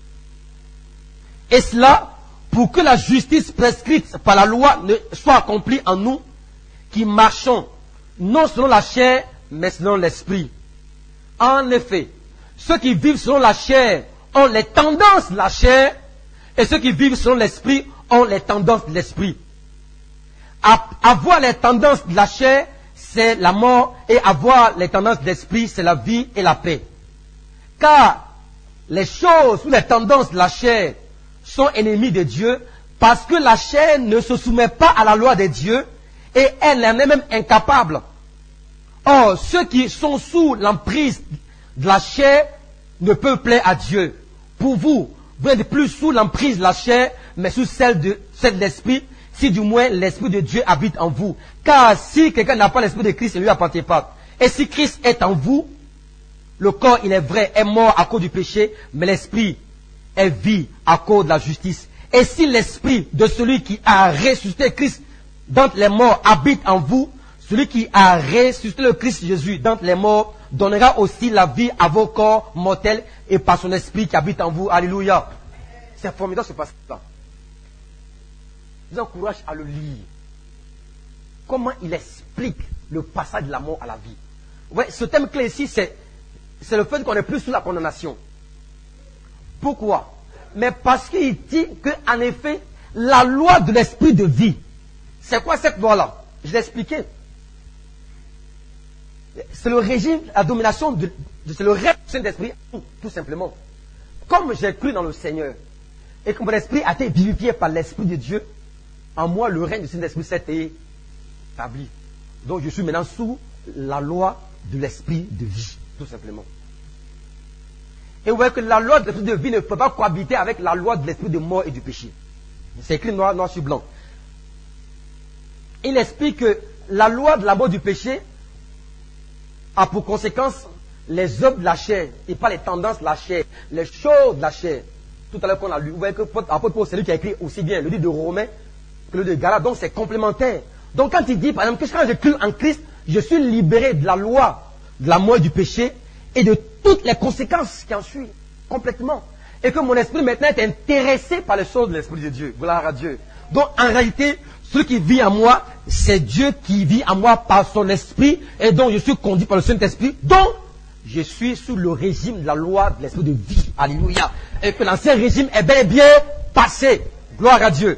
Et cela pour que la justice prescrite par la loi ne soit accomplie en nous, qui marchons, non selon la chair, mais selon l'esprit. En effet, ceux qui vivent selon la chair ont les tendances de la chair, et ceux qui vivent selon l'esprit ont les tendances de l'esprit. Avoir les tendances de la chair, c'est la mort, et avoir les tendances de l'esprit, c'est la vie et la paix. Car les choses ou les tendances de la chair sont ennemies de Dieu, parce que la chair ne se soumet pas à la loi de Dieu, et elle en est même incapable. Or, ceux qui sont sous l'emprise de la chair ne peuvent plaire à Dieu. Pour vous, vous n'êtes plus sous l'emprise de la chair, mais sous celle de, celle de l'esprit, si du moins l'esprit de Dieu habite en vous. Car si quelqu'un n'a pas l'esprit de Christ, il ne lui appartient pas. Et si Christ est en vous, le corps, il est vrai, est mort à cause du péché, mais l'esprit est vie à cause de la justice. Et si l'esprit de celui qui a ressuscité Christ d'entre les morts habite en vous, celui qui a ressuscité le Christ Jésus d'entre les morts donnera aussi la vie à vos corps mortels et par son esprit qui habite en vous. Alléluia. C'est formidable ce passage-là. Je vous encourage à le lire. Comment il explique le passage de la mort à la vie. Ouais, ce thème clé ici, c'est, c'est le fait qu'on n'est plus sous la condamnation. Pourquoi? Mais parce qu'il dit qu'en effet, la loi de l'esprit de vie, c'est quoi cette loi-là? Je l'ai expliqué. C'est le régime, la domination, de, de, c'est le règne du Saint-Esprit, tout simplement. Comme j'ai cru dans le Seigneur, et que mon esprit a été vivifié par l'Esprit de Dieu, en moi, le règne du Saint-Esprit s'est établi. Donc, je suis maintenant sous la loi de l'esprit de vie, tout simplement. Et vous voyez que la loi de l'esprit de vie ne peut pas cohabiter avec la loi de l'esprit de mort et du péché. C'est écrit noir, noir sur blanc. Il explique que la loi de la mort du péché a pour conséquence les œuvres de la chair, et pas les tendances de la chair, les choses de la chair. Tout à l'heure qu'on a lu, vous voyez que l'apôtre Paul, c'est lui qui a écrit aussi bien le livre de Romains que le livre de Galates, donc c'est complémentaire. Donc quand il dit, par exemple, que quand je crie en Christ, je suis libéré de la loi, de la mort et du péché, et de toutes les conséquences qui en suivent, complètement. Et que mon esprit maintenant est intéressé par les choses de l'Esprit de Dieu. Gloire à Dieu. Donc en réalité, celui qui vit en moi, c'est Dieu qui vit en moi par son esprit, et donc je suis conduit par le Saint-Esprit, donc je suis sous le régime de la loi de l'esprit de vie. Alléluia. Et que l'ancien régime est bel et bien passé. Gloire à Dieu.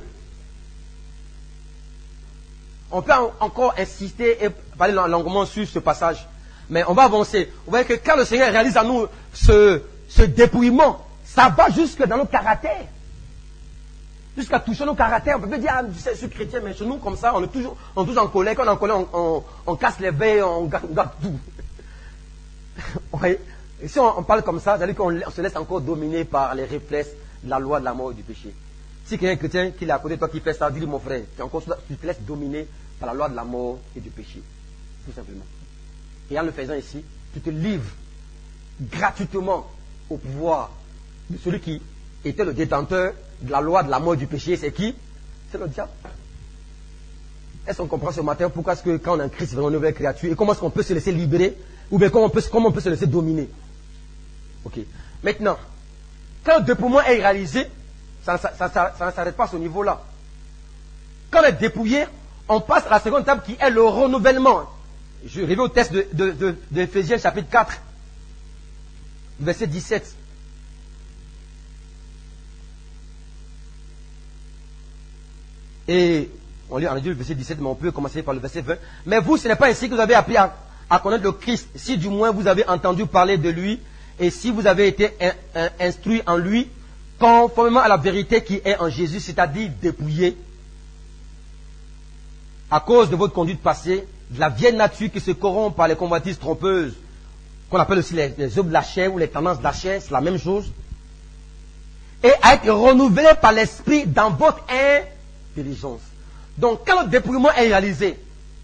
On peut encore insister et parler longuement sur ce passage, mais on va avancer. Vous voyez que quand le Seigneur réalise à nous ce, ce dépouillement, ça va jusque dans nos caractères. Jusqu'à toucher nos caractères. On peut pas dire, ah, tu sais, je suis chrétien, mais chez nous, comme ça, on est toujours, on est toujours en colère. Quand on est en colère, on, on, on casse les veilles, on garde, on garde tout. Oui. Et si on, on parle comme ça, c'est-à-dire qu'on se laisse encore dominer par les réflexes de la loi de la mort et du péché. Si quelqu'un est chrétien qui est à côté de toi qui fait ça, dis-lui mon frère, tu, encore, tu te laisses dominer par la loi de la mort et du péché. Tout simplement. Et en le faisant ici, tu te livres gratuitement au pouvoir de celui qui était le détenteur de la loi de la mort et du péché. C'est qui? C'est le diable. Est-ce qu'on comprend ce matin pourquoi est-ce que quand on est en Christ, c'est vraiment une nouvelle créature et comment est-ce qu'on peut se laisser libérer ou bien comment on peut, comment on peut se laisser dominer? Ok. Maintenant, quand le dépouillement est réalisé, ça, ça, ça, ça, ça ne s'arrête pas à ce niveau-là. Quand on est dépouillé, on passe à la seconde étape qui est le renouvellement. Je reviens au texte de, de, de, de Éphésiens chapitre quatre, verset dix-sept. Et on lit, on a dit le verset dix-sept, mais on peut commencer par le verset vingt. Mais vous, ce n'est pas ainsi que vous avez appris à, à connaître le Christ, si du moins vous avez entendu parler de lui, et si vous avez été in, in, instruit en lui, conformément à la vérité qui est en Jésus, c'est-à-dire dépouillé, à cause de votre conduite passée, de la vieille nature qui se corrompt par les convoitises trompeuses, qu'on appelle aussi les, les œuvres de la chair ou les tendances de la chair, c'est la même chose, et à être renouvelé par l'esprit dans votre intelligence. Donc, quand le dépouillement est réalisé,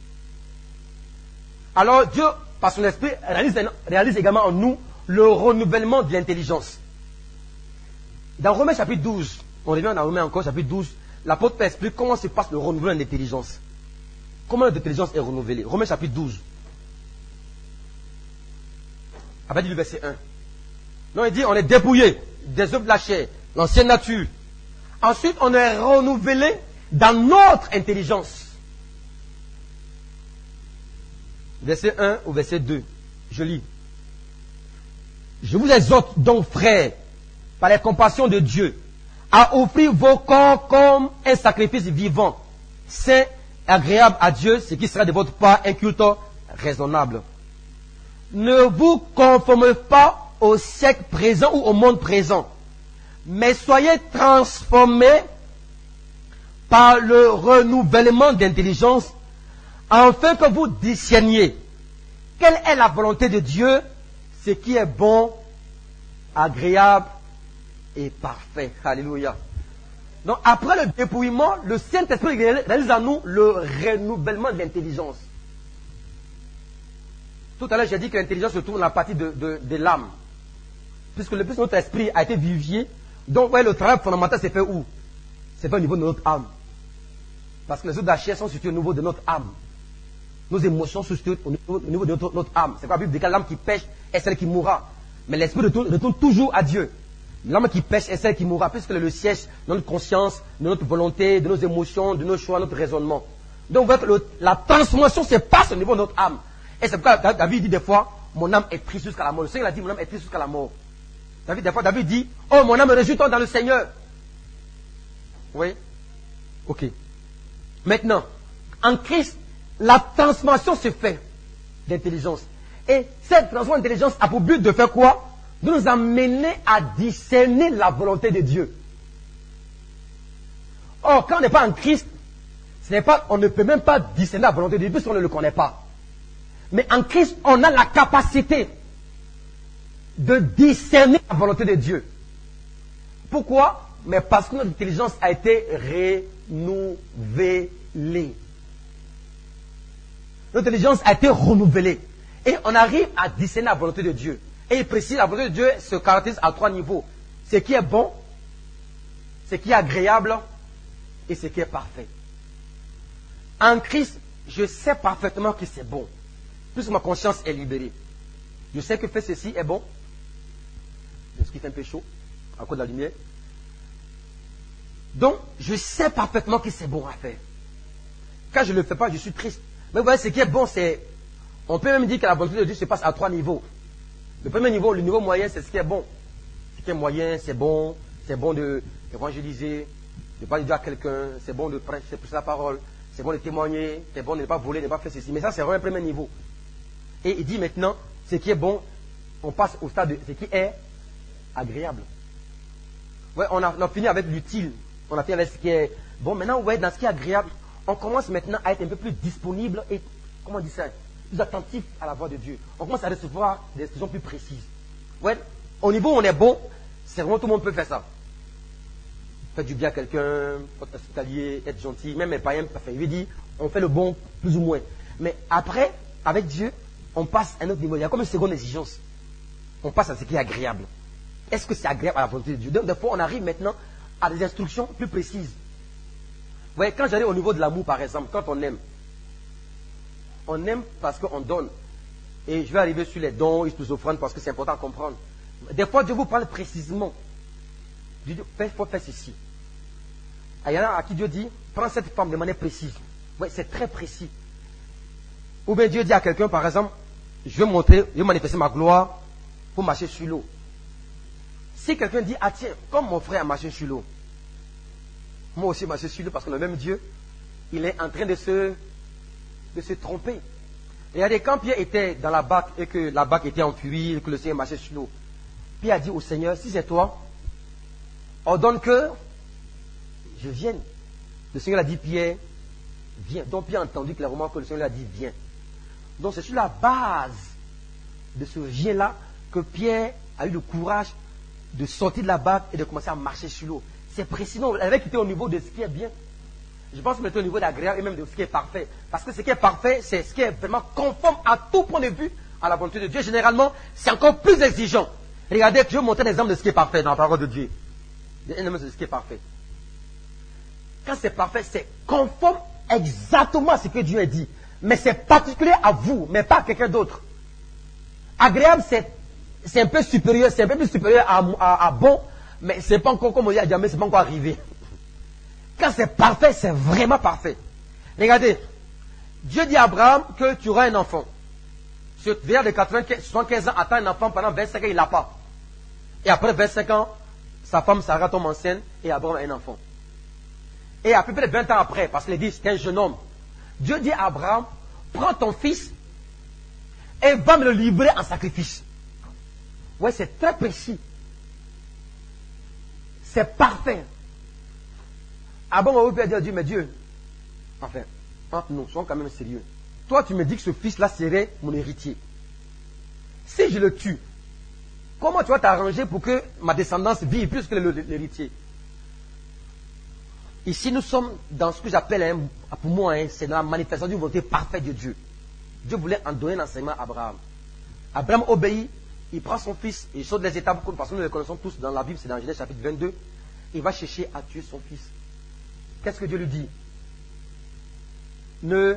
alors Dieu, par son esprit, réalise, réalise également en nous le renouvellement de l'intelligence. Dans Romains chapitre douze, on revient dans Romains encore chapitre douze, l'apôtre explique comment se passe le renouvellement de l'intelligence. Comment l'intelligence est renouvelée. Romains chapitre douze. À partir du verset un. Non, il dit, on est dépouillé des œuvres de la chair, l'ancienne nature. Ensuite, on est renouvelé dans notre intelligence. Verset un au verset deux. Je lis. Je vous exhorte donc, frères, par la compassion de Dieu, à offrir vos corps comme un sacrifice vivant, saint, agréable à Dieu, ce qui sera de votre part un culte raisonnable. Ne vous conformez pas au siècle présent ou au monde présent, mais soyez transformés par le renouvellement d'intelligence, afin que vous discerniez quelle est la volonté de Dieu, ce qui est bon, agréable et parfait. Alléluia. Donc après le dépouillement, le Saint-Esprit réalise en nous le renouvellement de l'intelligence. Tout à l'heure, j'ai dit que l'intelligence se trouve dans la partie de, de, de l'âme. Puisque le plus notre esprit a été vivifié, donc ouais, le travail fondamental s'est fait où? C'est fait au niveau de notre âme. Parce que les autres de la chair sont situés au niveau de notre âme. Nos émotions sont situées au niveau, au niveau de notre, notre âme. C'est quoi la Bible dit que l'âme qui pêche est celle qui mourra. Mais l'esprit retourne, retourne toujours à Dieu. L'âme qui pêche est celle qui mourra, puisque le siège de notre conscience, de notre volonté, de nos émotions, de nos choix, de notre raisonnement. Donc le, la transformation se passe au niveau de notre âme. Et c'est pourquoi David dit des fois, mon âme est triste jusqu'à la mort. Le Seigneur a dit, mon âme est triste jusqu'à la mort. David, des fois, David dit, oh, mon âme réjouit dans le Seigneur. Oui? Ok. Maintenant, en Christ, la transformation se fait d'intelligence. Et cette transformation d'intelligence a pour but de faire quoi? De nous amener à discerner la volonté de Dieu. Or, quand on n'est pas en Christ, ce n'est pas, on ne peut même pas discerner la volonté de Dieu puisqu'on ne le connaît pas. Mais en Christ, on a la capacité de discerner la volonté de Dieu. Pourquoi? Mais parce que notre intelligence a été renouvelée. Notre intelligence a été renouvelée. Et on arrive à discerner la volonté de Dieu. Et il précise, la volonté de Dieu se caractérise à trois niveaux. Ce qui est bon, ce qui est agréable et ce qui est parfait. En Christ, je sais parfaitement que c'est bon. Puisque ma conscience est libérée. Je sais que faire ceci est bon. Ce qui fait un peu chaud, à cause de la lumière. Donc, je sais parfaitement que c'est bon à faire. Quand je ne le fais pas, je suis triste. Mais vous voyez, ce qui est bon, c'est... On peut même dire que la volonté de Dieu se passe à trois niveaux. Le premier niveau, le niveau moyen, c'est ce qui est bon. Ce qui est moyen, c'est bon. C'est bon d'évangéliser, de parler de Dieu à quelqu'un. C'est bon de prêcher la parole. C'est bon de témoigner. C'est bon de ne pas voler, de ne pas faire ceci. Mais ça, c'est vraiment le premier niveau. Et il dit maintenant, ce qui est bon, on passe au stade de ce qui est agréable. Ouais, on a, on a fini avec l'utile. On a fini avec ce qui est bon. Maintenant, ouais, dans ce qui est agréable, on commence maintenant à être un peu plus disponible et, comment on dit ça, plus attentif à la voix de Dieu. On commence à recevoir des instructions plus précises. Ouais, au niveau où on est bon, c'est vraiment tout le monde peut faire ça. Faire du bien à quelqu'un, être hospitalier, être gentil, même les païens, enfin, il veut dire, on fait le bon plus ou moins. Mais après, avec Dieu, on passe à un autre niveau. Il y a comme une seconde exigence. On passe à ce qui est agréable. Est-ce que c'est agréable à la volonté de Dieu? Donc, des fois, on arrive maintenant à des instructions plus précises. voyez, quand j'arrive au niveau de l'amour, par exemple, quand on aime, on aime parce qu'on donne. Et je vais arriver sur les dons et sur les offrandes parce que c'est important à comprendre. Des fois, Dieu vous parle précisément. Dieu dit, il faut faire ceci. Il y en a à qui Dieu dit, prends cette femme de manière précise. Oui, c'est très précis. Ou bien Dieu dit à quelqu'un, par exemple, je vais montrer, je vais manifester ma gloire pour marcher sur l'eau. Si quelqu'un dit, ah tiens, comme mon frère a marché sur l'eau, moi aussi marcher sur l'eau parce que le même Dieu, il est en train de se, de se tromper. Regardez, quand Pierre était dans la barque et que la barque était en furie et que le Seigneur marchait sur l'eau, Pierre a dit au Seigneur, si c'est toi, ordonne que je vienne. Le Seigneur a dit, Pierre, viens. Donc Pierre a entendu clairement que le Seigneur lui a dit, viens. Donc c'est sur la base de ce viens-là que Pierre a eu le courage de sortir de la barque et de commencer à marcher sur l'eau. C'est précis. Non, elle avait quitté au niveau de ce qui est bien. Je pense maintenant au niveau d'agréable et même de ce qui est parfait. Parce que ce qui est parfait, c'est ce qui est vraiment conforme à tout point de vue à la volonté de Dieu. Généralement, c'est encore plus exigeant. Regardez, je vais vous montrer un exemple de ce qui est parfait dans la parole de Dieu. Un exemple de ce qui est parfait. Quand c'est parfait, c'est conforme exactement à ce que Dieu a dit. Mais c'est particulier à vous, mais pas à quelqu'un d'autre. Agréable, c'est, c'est un peu supérieur, c'est un peu plus supérieur à, à, à bon, mais c'est pas encore, comme on dit à jamais, c'est pas encore arrivé. Quand c'est parfait, c'est vraiment parfait. Regardez, Dieu dit à Abraham que tu auras un enfant. Ce vieillard de quatre-vingt-quinze, soixante-quinze ans attend un enfant pendant vingt-cinq ans, il l'a pas. Et après vingt-cinq ans, sa femme Sarah tombe enceinte et Abraham a un enfant. Et à peu près vingt ans après, parce qu'il dit c'est un jeune homme, Dieu dit à Abraham, prends ton fils et va me le livrer en sacrifice. Ouais, c'est très précis. C'est parfait. Abraham aurait pu dire à Dieu, mais Dieu, enfin, entre nous, soyons quand même sérieux. Toi, tu me dis que ce fils-là serait mon héritier. Si je le tue, comment tu vas t'arranger pour que ma descendance vive plus que l'héritier? Ici, nous sommes dans ce que j'appelle, hein, pour moi, hein, c'est dans la manifestation d'une volonté parfaite de Dieu. Dieu voulait en donner un enseignement à Abraham. Abraham obéit, il prend son fils, il saute les étapes, parce que nous les connaissons tous dans la Bible, c'est dans Genèse chapitre vingt-deux. Il va chercher à tuer son fils. Qu'est-ce que Dieu lui dit? Ne,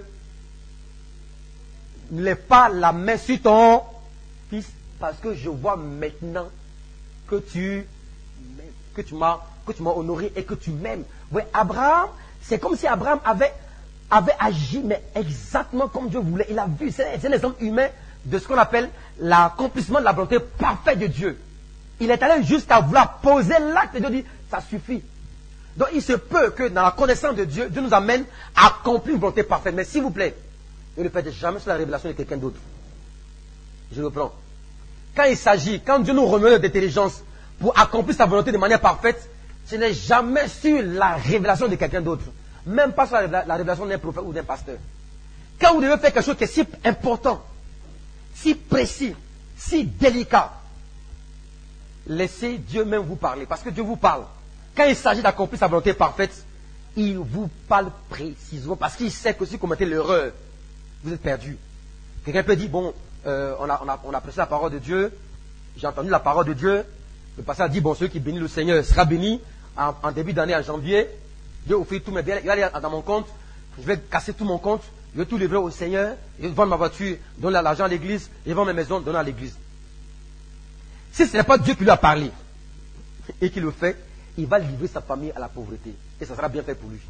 ne lève pas la main sur ton fils, parce que je vois maintenant que tu, que tu m'as, que tu m'as honoré et que tu m'aimes. Ouais, Abraham, c'est comme si Abraham avait, avait agi, mais exactement comme Dieu voulait. Il a vu, c'est, c'est un exemple humain de ce qu'on appelle l'accomplissement de la volonté parfaite de Dieu. Il est allé jusqu'à vouloir poser l'acte et Dieu dit, ça suffit. Donc il se peut que dans la connaissance de Dieu, Dieu nous amène à accomplir une volonté parfaite. Mais s'il vous plaît, ne le faites jamais sur la révélation de quelqu'un d'autre. Je reprends. Quand il s'agit, quand Dieu nous remet d'intelligence pour accomplir sa volonté de manière parfaite, ce n'est jamais sur la révélation de quelqu'un d'autre. Même pas sur la, la révélation d'un prophète ou d'un pasteur. Quand vous devez faire quelque chose qui est si important, si précis, si délicat, laissez Dieu même vous parler. Parce que Dieu vous parle. Quand il s'agit d'accomplir sa volonté parfaite, il vous parle précisément. Parce qu'il sait que si vous commettez l'erreur, vous êtes perdu. Quelqu'un peut dire, bon, euh, on, a, on, a, on a prêché la parole de Dieu, j'ai entendu la parole de Dieu, le pasteur a dit, bon, celui qui bénit le Seigneur sera béni en, en début d'année, en janvier. Dieu offrir tous mes biens, il va aller dans mon compte, je vais casser tout mon compte, je vais tout livrer au Seigneur, je vais vendre ma voiture, donner l'argent à l'église, je vais vendre mes maisons, donner à l'église. Si ce n'est pas Dieu qui lui a parlé et qui le fait, il va livrer sa famille à la pauvreté. Et ça sera bien fait pour lui.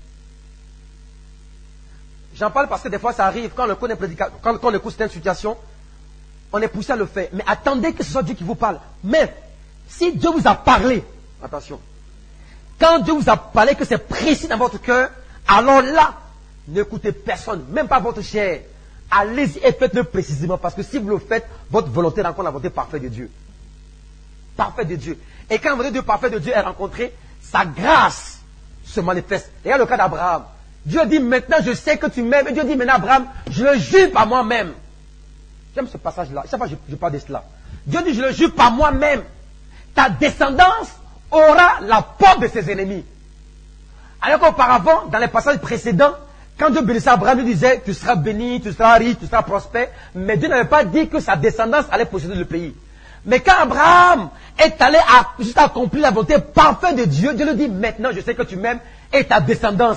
J'en parle parce que des fois ça arrive, quand on connaît prédicateur, quand, quand on écoute certaines situations, on est poussé à le faire. Mais attendez que ce soit Dieu qui vous parle. Mais, si Dieu vous a parlé, attention, quand Dieu vous a parlé que c'est précis dans votre cœur, alors là, n'écoutez personne, même pas votre chair. Allez-y et faites-le précisément, parce que si vous le faites, votre volonté rencontre la volonté parfaite de Dieu. Parfaite de Dieu. Et quand la volonté parfaite de Dieu est rencontrée, sa grâce se manifeste. Regarde le cas d'Abraham. Dieu dit, maintenant je sais que tu m'aimes. Et Dieu dit, maintenant Abraham, je le jure par moi-même. J'aime ce passage-là. Chaque fois je, je parle de cela. Dieu dit, je le jure par moi-même. Ta descendance aura la porte de ses ennemis. Alors qu'auparavant, dans les passages précédents, quand Dieu bénissait Abraham, il disait, tu seras béni, tu seras riche, tu seras prospère. Mais Dieu n'avait pas dit que sa descendance allait posséder le pays. Mais quand Abraham est allé à, juste accomplir la volonté parfaite de Dieu, Dieu lui dit, maintenant je sais que tu m'aimes et ta descendance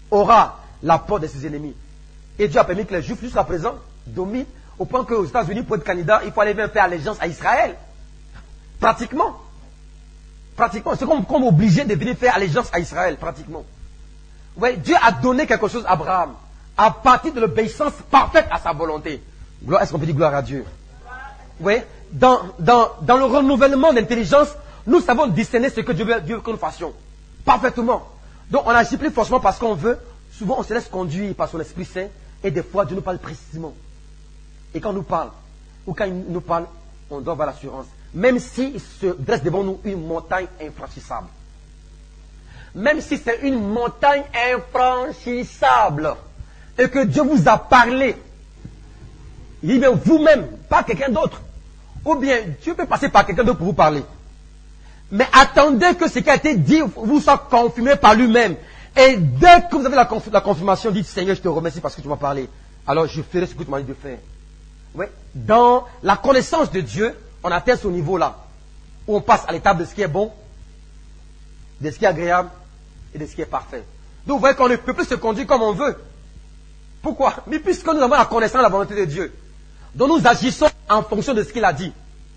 aura la porte de ses ennemis. Et Dieu a permis que les Juifs, jusqu'à présent, dominent au point qu'aux États-Unis, pour être candidat, il faut aller même faire allégeance à Israël. Pratiquement. Pratiquement. C'est comme, comme obligé de venir faire allégeance à Israël, pratiquement. Ouais, Dieu a donné quelque chose à Abraham, à partir de l'obéissance parfaite à sa volonté. Gloire, est-ce qu'on peut dire gloire à Dieu? Oui, dans, dans, dans le renouvellement d'intelligence, nous savons discerner ce que Dieu veut, Dieu veut que nous fassions. Parfaitement. Donc on n'agit plus forcément parce qu'on veut. Souvent on se laisse conduire par son Esprit Saint. Et des fois Dieu nous parle précisément. Et quand on nous parle, ou quand il nous parle, on doit avoir l'assurance. Même s'il se dresse devant nous une montagne infranchissable. Même si c'est une montagne infranchissable. Et que Dieu vous a parlé. Il dit bien vous-même, pas quelqu'un d'autre. Ou bien Dieu peut passer par quelqu'un d'autre pour vous parler. Mais attendez que ce qui a été dit vous soit confirmé par lui-même. Et dès que vous avez la, conf la confirmation, dites Seigneur, je te remercie parce que tu m'as parlé. Alors je ferai ce que tu m'as dit de faire. Oui. Dans la connaissance de Dieu, on atteint ce niveau-là. Où on passe à l'étape de ce qui est bon, de ce qui est agréable et de ce qui est parfait. Donc vous voyez qu'on ne peut plus se conduire comme on veut. Pourquoi? Mais puisque nous avons la connaissance de la volonté de Dieu. Donc nous agissons en fonction de ce qu'il a dit.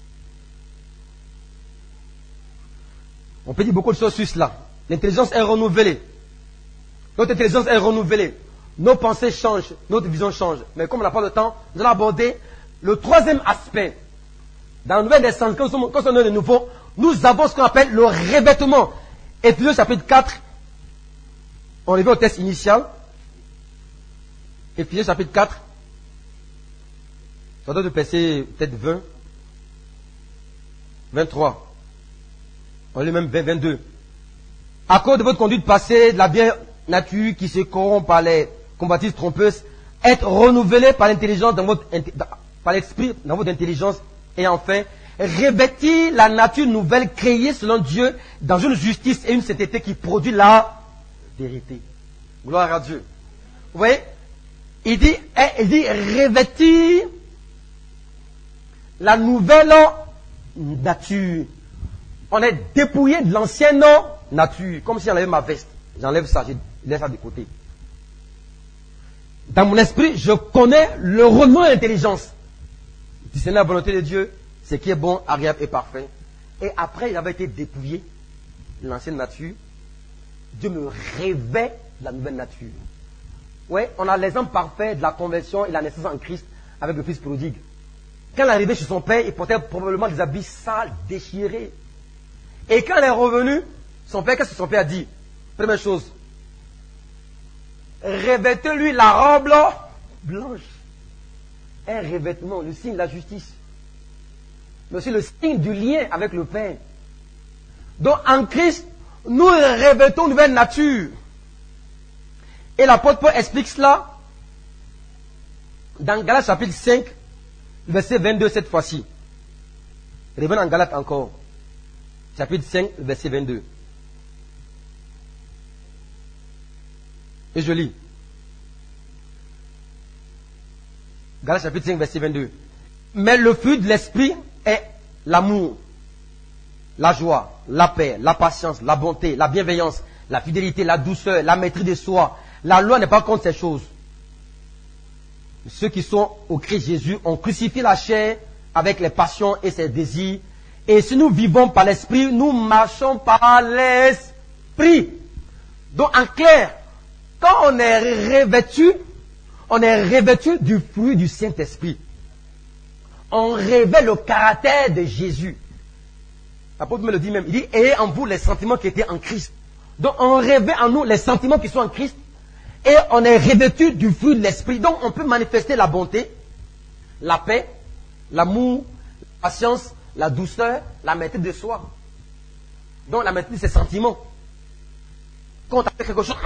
On peut dire beaucoup de choses sur cela. L'intelligence est renouvelée. Notre intelligence est renouvelée. Nos pensées changent, notre vision change. Mais comme on n'a pas de temps, nous allons aborder le troisième aspect. Dans la nouvelle naissance, quand nous sommes de nouveau, nous avons ce qu'on appelle le revêtement. Éphésiens chapitre quatre, on revient au texte initial. Éphésiens chapitre quatre, ça doit être verset peut-être vingt, vingt-trois. On lit même vingt, vingt-deux. À cause de votre conduite passée, de la bien nature qui se corrompt par les convoitises trompeuses, être renouvelé par l'intelligence dans votre, par l'esprit dans votre intelligence, et enfin, revêtir la nature nouvelle créée selon Dieu dans une justice et une sainteté qui produit la vérité. Gloire à Dieu. Vous voyez? Il dit, il dit revêtir la nouvelle nature. On est dépouillé de l'ancienne nature. Comme si j'enlevais ma veste. J'enlève ça, je laisse ça de côté. Dans mon esprit, je connais le renouvellement de l'intelligence. Discerner la volonté de Dieu, ce qui est bon, agréable et parfait. Et après, j'avais été dépouillé de l'ancienne nature. Dieu me revêt de la nouvelle nature. Oui, on a l'exemple parfait de la conversion et la naissance en Christ avec le fils prodigue. Quand il est arrivé chez son père, il portait probablement des habits sales, déchirés. Et quand il est revenu, son père, qu'est-ce que son père a dit? Première chose, revêtez-lui la robe blanche. Un revêtement, le signe de la justice. Mais aussi le signe du lien avec le Père. Donc en Christ, nous revêtons une nouvelle nature. Et l'apôtre Paul explique cela dans Galates chapitre cinq, verset vingt-deux cette fois-ci. Revenons en Galates encore. Chapitre cinq, verset vingt-deux. Et je lis. Galates chapitre cinq, verset vingt-deux. Mais le fruit de l'esprit est l'amour, la joie, la paix, la patience, la bonté, la bienveillance, la fidélité, la douceur, la maîtrise de soi. La loi n'est pas contre ces choses. Ceux qui sont au Christ Jésus ont crucifié la chair avec les passions et ses désirs. Et si nous vivons par l'esprit, nous marchons par l'esprit. Donc en clair, quand on est revêtu, on est revêtu du fruit du Saint-Esprit. On révèle le caractère de Jésus. L'apôtre me le dit même. Il dit, ayez en vous les sentiments qui étaient en Christ. Donc on révèle en nous les sentiments qui sont en Christ. Et on est revêtu du fruit de l'Esprit. Donc on peut manifester la bonté, la paix, l'amour, la patience, la douceur, la maîtrise de soi. Donc la maîtrise de ses sentiments. Quand on fait quelque chose,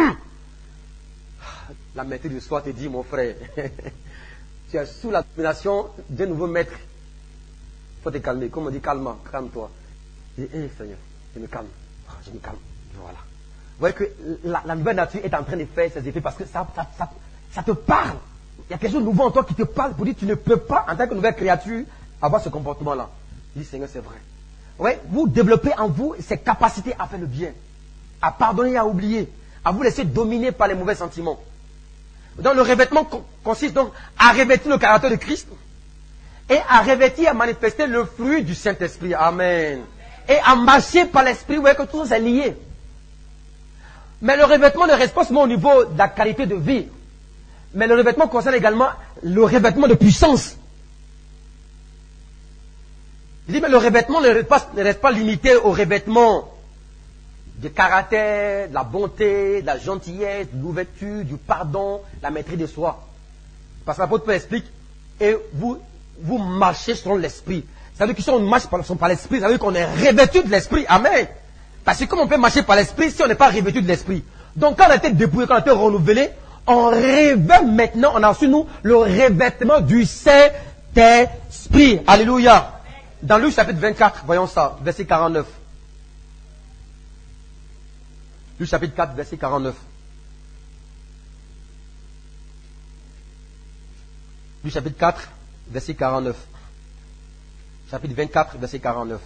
la maîtrise de soi te dit, mon frère, tu es sous la domination d'un nouveau maître. Il faut te calmer. Comme on dit, calme, calme-toi. Je dis, hé Seigneur, je me calme. Je me calme. Voilà. Vous voyez que la, la nouvelle nature est en train de faire ses effets parce que ça, ça, ça, ça te parle. Il y a quelque chose de nouveau en toi qui te parle pour dire que tu ne peux pas, en tant que nouvelle créature, avoir ce comportement-là. Je dis, Seigneur, c'est vrai. Vous voyez, vous développez en vous ces capacités à faire le bien, à pardonner et à oublier, à vous laisser dominer par les mauvais sentiments. Donc le revêtement consiste donc à revêtir le caractère de Christ et à revêtir, à manifester le fruit du Saint-Esprit. Amen. Et à marcher par l'Esprit. Vous voyez que tout ça est lié. Mais le revêtement ne reste pas seulement au niveau de la qualité de vie. Mais le revêtement concerne également le revêtement de puissance. Je dis, mais le revêtement ne reste pas, ne reste pas limité au revêtement du caractère, de la bonté, de la gentillesse, de l'ouverture, du pardon, la maîtrise de soi. Parce que l'apôtre Paul explique, et vous, vous marchez selon l'esprit. Ça veut dire que si on marche par, par l'esprit, ça veut dire qu'on est revêtu de l'esprit. Amen. Parce que comment on peut marcher par l'esprit si on n'est pas revêtu de l'esprit? Donc quand on a été dépouillé, quand on a été renouvelé, on revêt maintenant, on a sur nous le revêtement du Saint-Esprit. Alléluia. Dans Luc chapitre vingt-quatre, voyons ça, verset quarante-neuf. Luc chapitre quatre, verset quarante-neuf. Luc chapitre quatre, verset quarante-neuf. Chapitre vingt-quatre, verset quarante-neuf.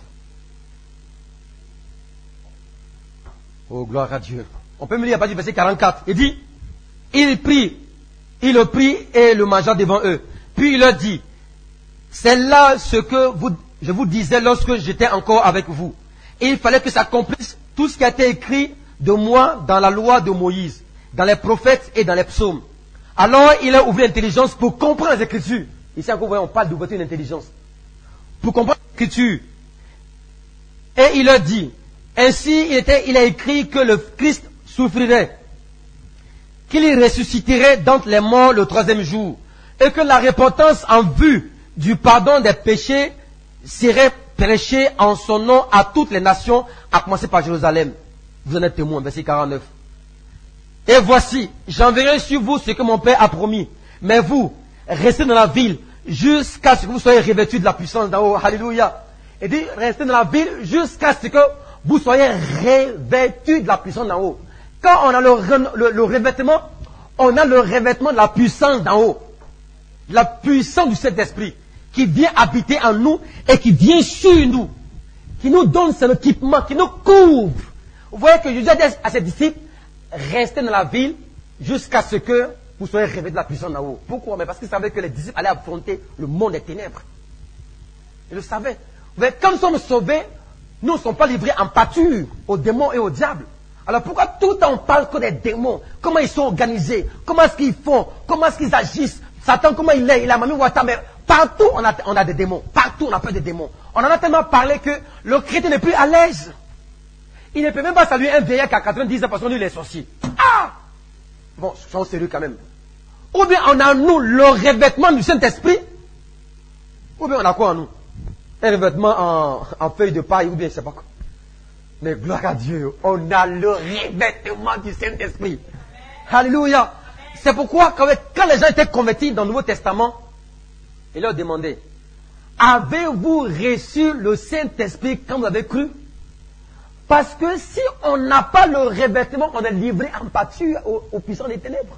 Oh, gloire à Dieu. On peut me lire à partir du verset quarante-quatre. Il dit, il prit, il le prit et le mangea devant eux. Puis il leur dit, c'est là ce que vous, je vous disais lorsque j'étais encore avec vous. Et il fallait que s'accomplisse tout ce qui a été écrit de moi dans la loi de Moïse, dans les prophètes et dans les psaumes. Alors il a ouvert l'intelligence pour comprendre les Écritures. Ici encore, vous voyez, on parle d'ouverture d'intelligence. Pour comprendre les Écritures. Et il leur dit, ainsi il, était, il a écrit que le Christ souffrirait, qu'il ressusciterait d'entre les morts le troisième jour, et que la repentance en vue du pardon des péchés serait prêchée en son nom à toutes les nations, à commencer par Jérusalem. Vous en êtes témoin, verset quarante-neuf. Et voici, j'enverrai sur vous ce que mon Père a promis. Mais vous, restez dans la ville jusqu'à ce que vous soyez revêtus de la puissance d'en haut. Alléluia. Et dit, restez dans la ville jusqu'à ce que vous soyez revêtus de la puissance d'en haut. Quand on a le, le, le revêtement, on a le revêtement de la puissance d'en haut. La puissance du Saint-Esprit qui vient habiter en nous et qui vient sur nous. Qui nous donne son équipement, qui nous couvre. Vous voyez que Jésus a dit à ses disciples, restez dans la ville jusqu'à ce que vous soyez revêtus de la puissance d'en haut. Pourquoi? Mais parce qu'ils savaient que les disciples allaient affronter le monde des ténèbres. Ils le savaient. Vous voyez, quand nous sommes sauvés, nous ne sommes pas livrés en pâture aux démons et aux diables. Alors pourquoi tout le temps on parle que des démons? Comment ils sont organisés? Comment est-ce qu'ils font? Comment est-ce qu'ils agissent? Satan, comment il est? Il a mamie Wata, mais partout on a, on a des démons. Partout on a peur des démons. On en a tellement parlé que le chrétien n'est plus à l'aise. Il ne peut même pas saluer un vieillard qui a quatre-vingt-dix ans parce qu'on dit les sorciers. Ah! Bon, soyons sérieux quand même. Ou bien on a en nous le revêtement du Saint-Esprit. Ou bien on a quoi en nous? Un revêtement en, en feuille de paille, ou bien je ne sais pas quoi. Mais gloire à Dieu, on a le revêtement du Saint-Esprit. Alléluia. C'est pourquoi quand, quand les gens étaient convertis dans le Nouveau Testament, ils leur demandaient, avez-vous reçu le Saint-Esprit quand vous avez cru? Parce que si on n'a pas le revêtement, on est livré en pâture aux, aux puissants des ténèbres.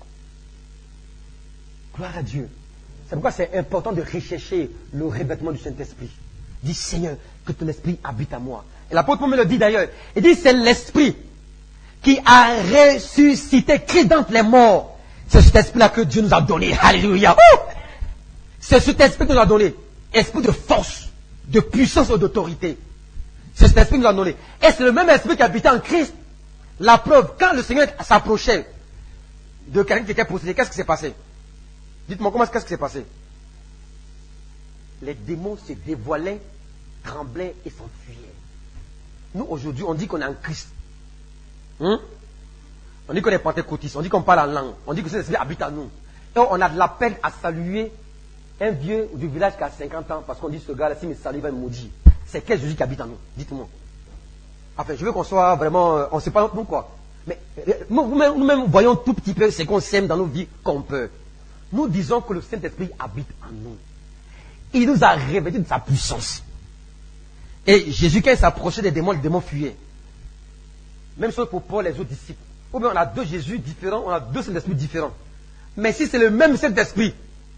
Gloire à Dieu. C'est pourquoi c'est important de rechercher le revêtement du Saint-Esprit. Dis Seigneur, que ton esprit habite à moi. Et l'apôtre Paul me le dit d'ailleurs. Il dit c'est l'esprit qui a ressuscité Christ d'entre les morts. C'est cet esprit-là que Dieu nous a donné. Alléluia. Oh! C'est cet esprit que nous a donné. Esprit de force, de puissance et d'autorité. C'est cet esprit qui nous a donné. Et c'est le même esprit qui habitait en Christ. La preuve, quand le Seigneur s'approchait de quelqu'un qui était possédé, qu'est-ce qui s'est passé? Dites-moi, comment qu'est-ce qui s'est passé? Les démons se dévoilaient, tremblaient et s'enfuyaient. Nous, aujourd'hui, on dit qu'on est en Christ. Hum? On dit qu'on est pentecôtiste, on dit qu'on parle en langue, on dit que cet esprit habite en nous. Et on a de la peine à saluer un vieux du village qui a cinquante ans parce qu'on dit ce gars-là, si me salue, il va me maudire. C'est quel Jésus qui habite en nous? Dites-moi. Enfin, je veux qu'on soit vraiment, on ne sait pas nous quoi. Mais nous-mêmes, nous-mêmes voyons tout petit peu ce qu'on sème dans nos vies qu'on peut. Nous disons que le Saint-Esprit habite en nous. Il nous a revêtus de sa puissance. Et Jésus, quand il s'approchait des démons, les démons fuyaient. Même chose pour Paul et les autres disciples. Ou bien on a deux Jésus différents, on a deux Saint-Esprits différents. Mais si c'est le même Saint-Esprit,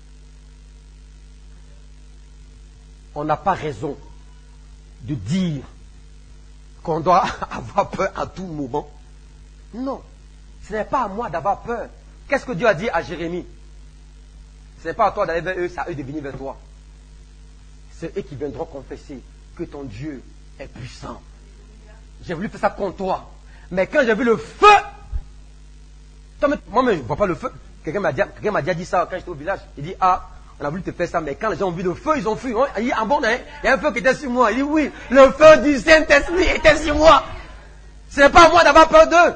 on n'a pas raison de dire qu'on doit avoir peur à tout moment. Non. Ce n'est pas à moi d'avoir peur. Qu'est-ce que Dieu a dit à Jérémie? Ce n'est pas à toi d'aller vers eux, c'est à eux de venir vers toi. C'est eux qui viendront confesser que ton Dieu est puissant. J'ai voulu faire ça contre toi. Mais quand j'ai vu le feu, moi-même je ne vois pas le feu. Quelqu'un m'a déjà, déjà dit ça quand j'étais au village. Il dit, ah, on a voulu te faire ça, mais quand les gens ont vu le feu, ils ont fui. Il dit, ah bon, hein, il y a un feu qui était sur moi. Il dit, oui, le feu du Saint-Esprit était sur moi. Ce n'est pas à moi d'avoir peur d'eux.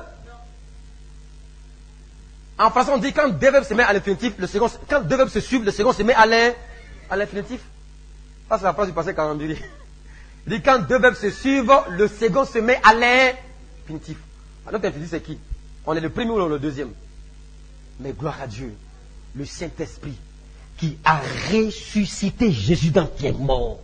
En façon, on dit, quand deux verbes se mettent à l'infinitif, le second, quand deux verbes se suivent, le second se met à l'infinitif. Ça, c'est la phrase du passé calendrier. Il dit, quand deux verbes se suivent, le second se met à l'infinitif. Notre infinitif, c'est qui? On est le premier ou le deuxième? Mais gloire à Dieu, le Saint-Esprit qui a ressuscité Jésus dans qui est mort.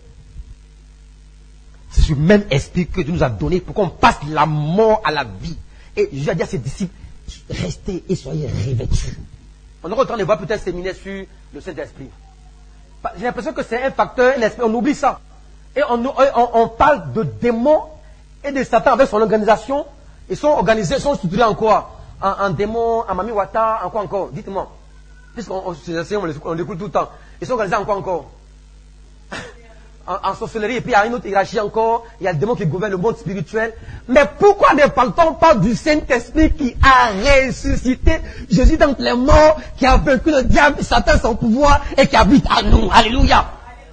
C'est ce même esprit que Dieu nous a donné pour qu'on passe de la mort à la vie. Et Jésus a dit à ses disciples, restez et soyez revêtus. On aura le temps de voir peut-être un séminaire sur le Saint-Esprit. J'ai l'impression que c'est un facteur, un esprit, on oublie ça. Et on, on, on parle de démons et de Satan avec son organisation. Ils sont organisés, ils sont structurés en quoi? En, en démons, en Mami Wata, en quoi encore? Dites-moi. Puisqu'on on, on, on l'écoute tout le temps. Ils sont organisés en quoi encore? en, en sorcellerie, et puis il y a une autre hiérarchie encore. Il y a le démon qui gouverne le monde spirituel. Mais pourquoi ne parle-t-on pas du Saint-Esprit qui a ressuscité Jésus dans les morts, qui a vaincu le diable, Satan, son pouvoir, et qui habite à nous? Alléluia.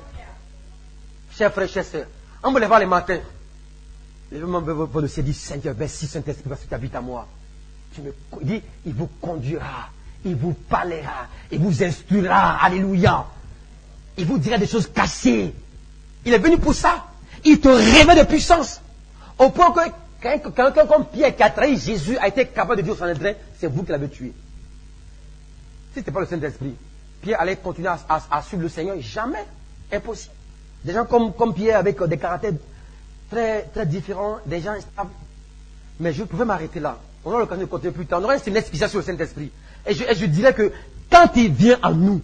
Chers frères, chers sœurs, on me lève les matins. Lève-moi pour le ciel, dit Seigneur, merci Saint-Esprit parce que tu habites à moi. Tu me dis, il vous conduira, il vous parlera, il vous instruira. Alléluia. Il vous dira des choses cachées. Il est venu pour ça. Il te révèle de puissance. Au point que quelqu'un comme Pierre qui a trahi Jésus a été capable de dire au Sanhédrin, c'est vous qui l'avez tué. Si ce n'était pas le Saint-Esprit, Pierre allait continuer à, à, à suivre le Seigneur. Jamais. Impossible. Des gens comme, comme Pierre avec des caractères très, très différents, des gens instables. Mais je pouvais m'arrêter là. On aura l'occasion de continuer plus tard. On aura une séminaire spécial sur le Saint-Esprit. Et je, et je dirais que quand il vient en nous,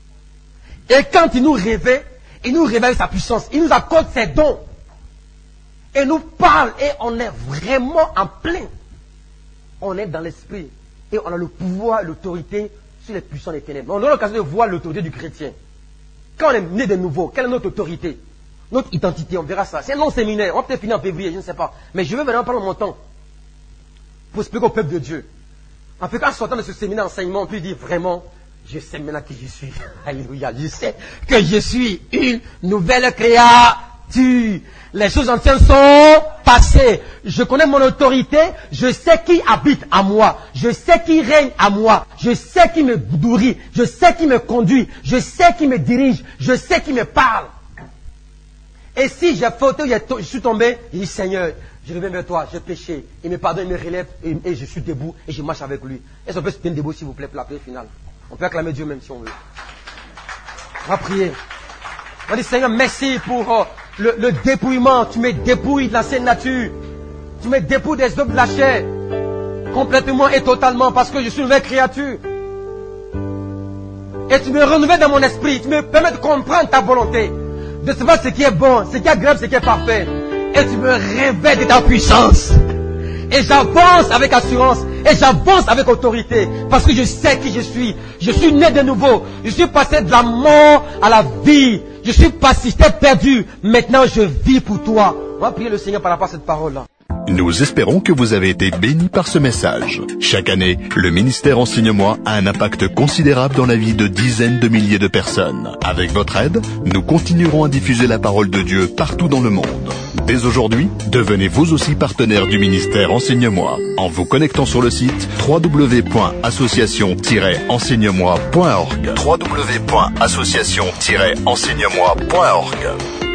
et quand il nous révèle, il nous révèle sa puissance, il nous accorde ses dons, et nous parle, et on est vraiment en plein. On est dans l'esprit, et on a le pouvoir, l'autorité sur les puissants des ténèbres. On aura l'occasion de voir l'autorité du chrétien. Quand on est né de nouveau, quelle est notre autorité? Notre identité, on verra ça. C'est un long séminaire, on va peut-être finir en février, je ne sais pas. Mais je veux vraiment prendre mon temps pour expliquer au peuple de Dieu. En fait, quand sortant de ce séminaire d'enseignement, on peut dire vraiment, je sais maintenant qui je suis. Alléluia, je sais que je suis une nouvelle créature. Les choses anciennes sont passées. Je connais mon autorité, je sais qui habite à moi, je sais qui règne à moi, je sais qui me nourrit, je sais qui me conduit, je sais qui me dirige, je sais qui me parle. Et si j'ai fauté, je suis tombé, je dis Seigneur, je reviens vers toi, j'ai péché, il me pardonne, il me relève, et, et je suis debout, et je marche avec lui. Est-ce qu'on peut se tenir debout s'il vous plaît pour la prière finale? On peut acclamer Dieu même si on veut. On va prier. On dit Seigneur, merci pour euh, le, le dépouillement. Tu me dépouilles de l'ancienne nature. Tu me dépouilles des œuvres de la chair. Complètement et totalement parce que je suis une nouvelle créature. Et tu me renouvelles dans mon esprit. Tu me permets de comprendre ta volonté. De savoir ce qui est bon, ce qui est agréable, ce qui est parfait. Et tu me révèles de ta puissance. Et j'avance avec assurance. Et j'avance avec autorité. Parce que je sais qui je suis. Je suis né de nouveau. Je suis passé de la mort à la vie. Je suis passé, j'étais perdu. Maintenant je vis pour toi. On va prier le Seigneur par rapport à cette parole-là. Nous espérons que vous avez été bénis par ce message. Chaque année, le ministère Enseigne-moi a un impact considérable dans la vie de dizaines de milliers de personnes. Avec votre aide, nous continuerons à diffuser la parole de Dieu partout dans le monde. Dès aujourd'hui, devenez vous aussi partenaire du ministère Enseigne-moi en vous connectant sur le site w w w point association tiret enseigne moi point org. w w w point association tiret enseigne moi point org.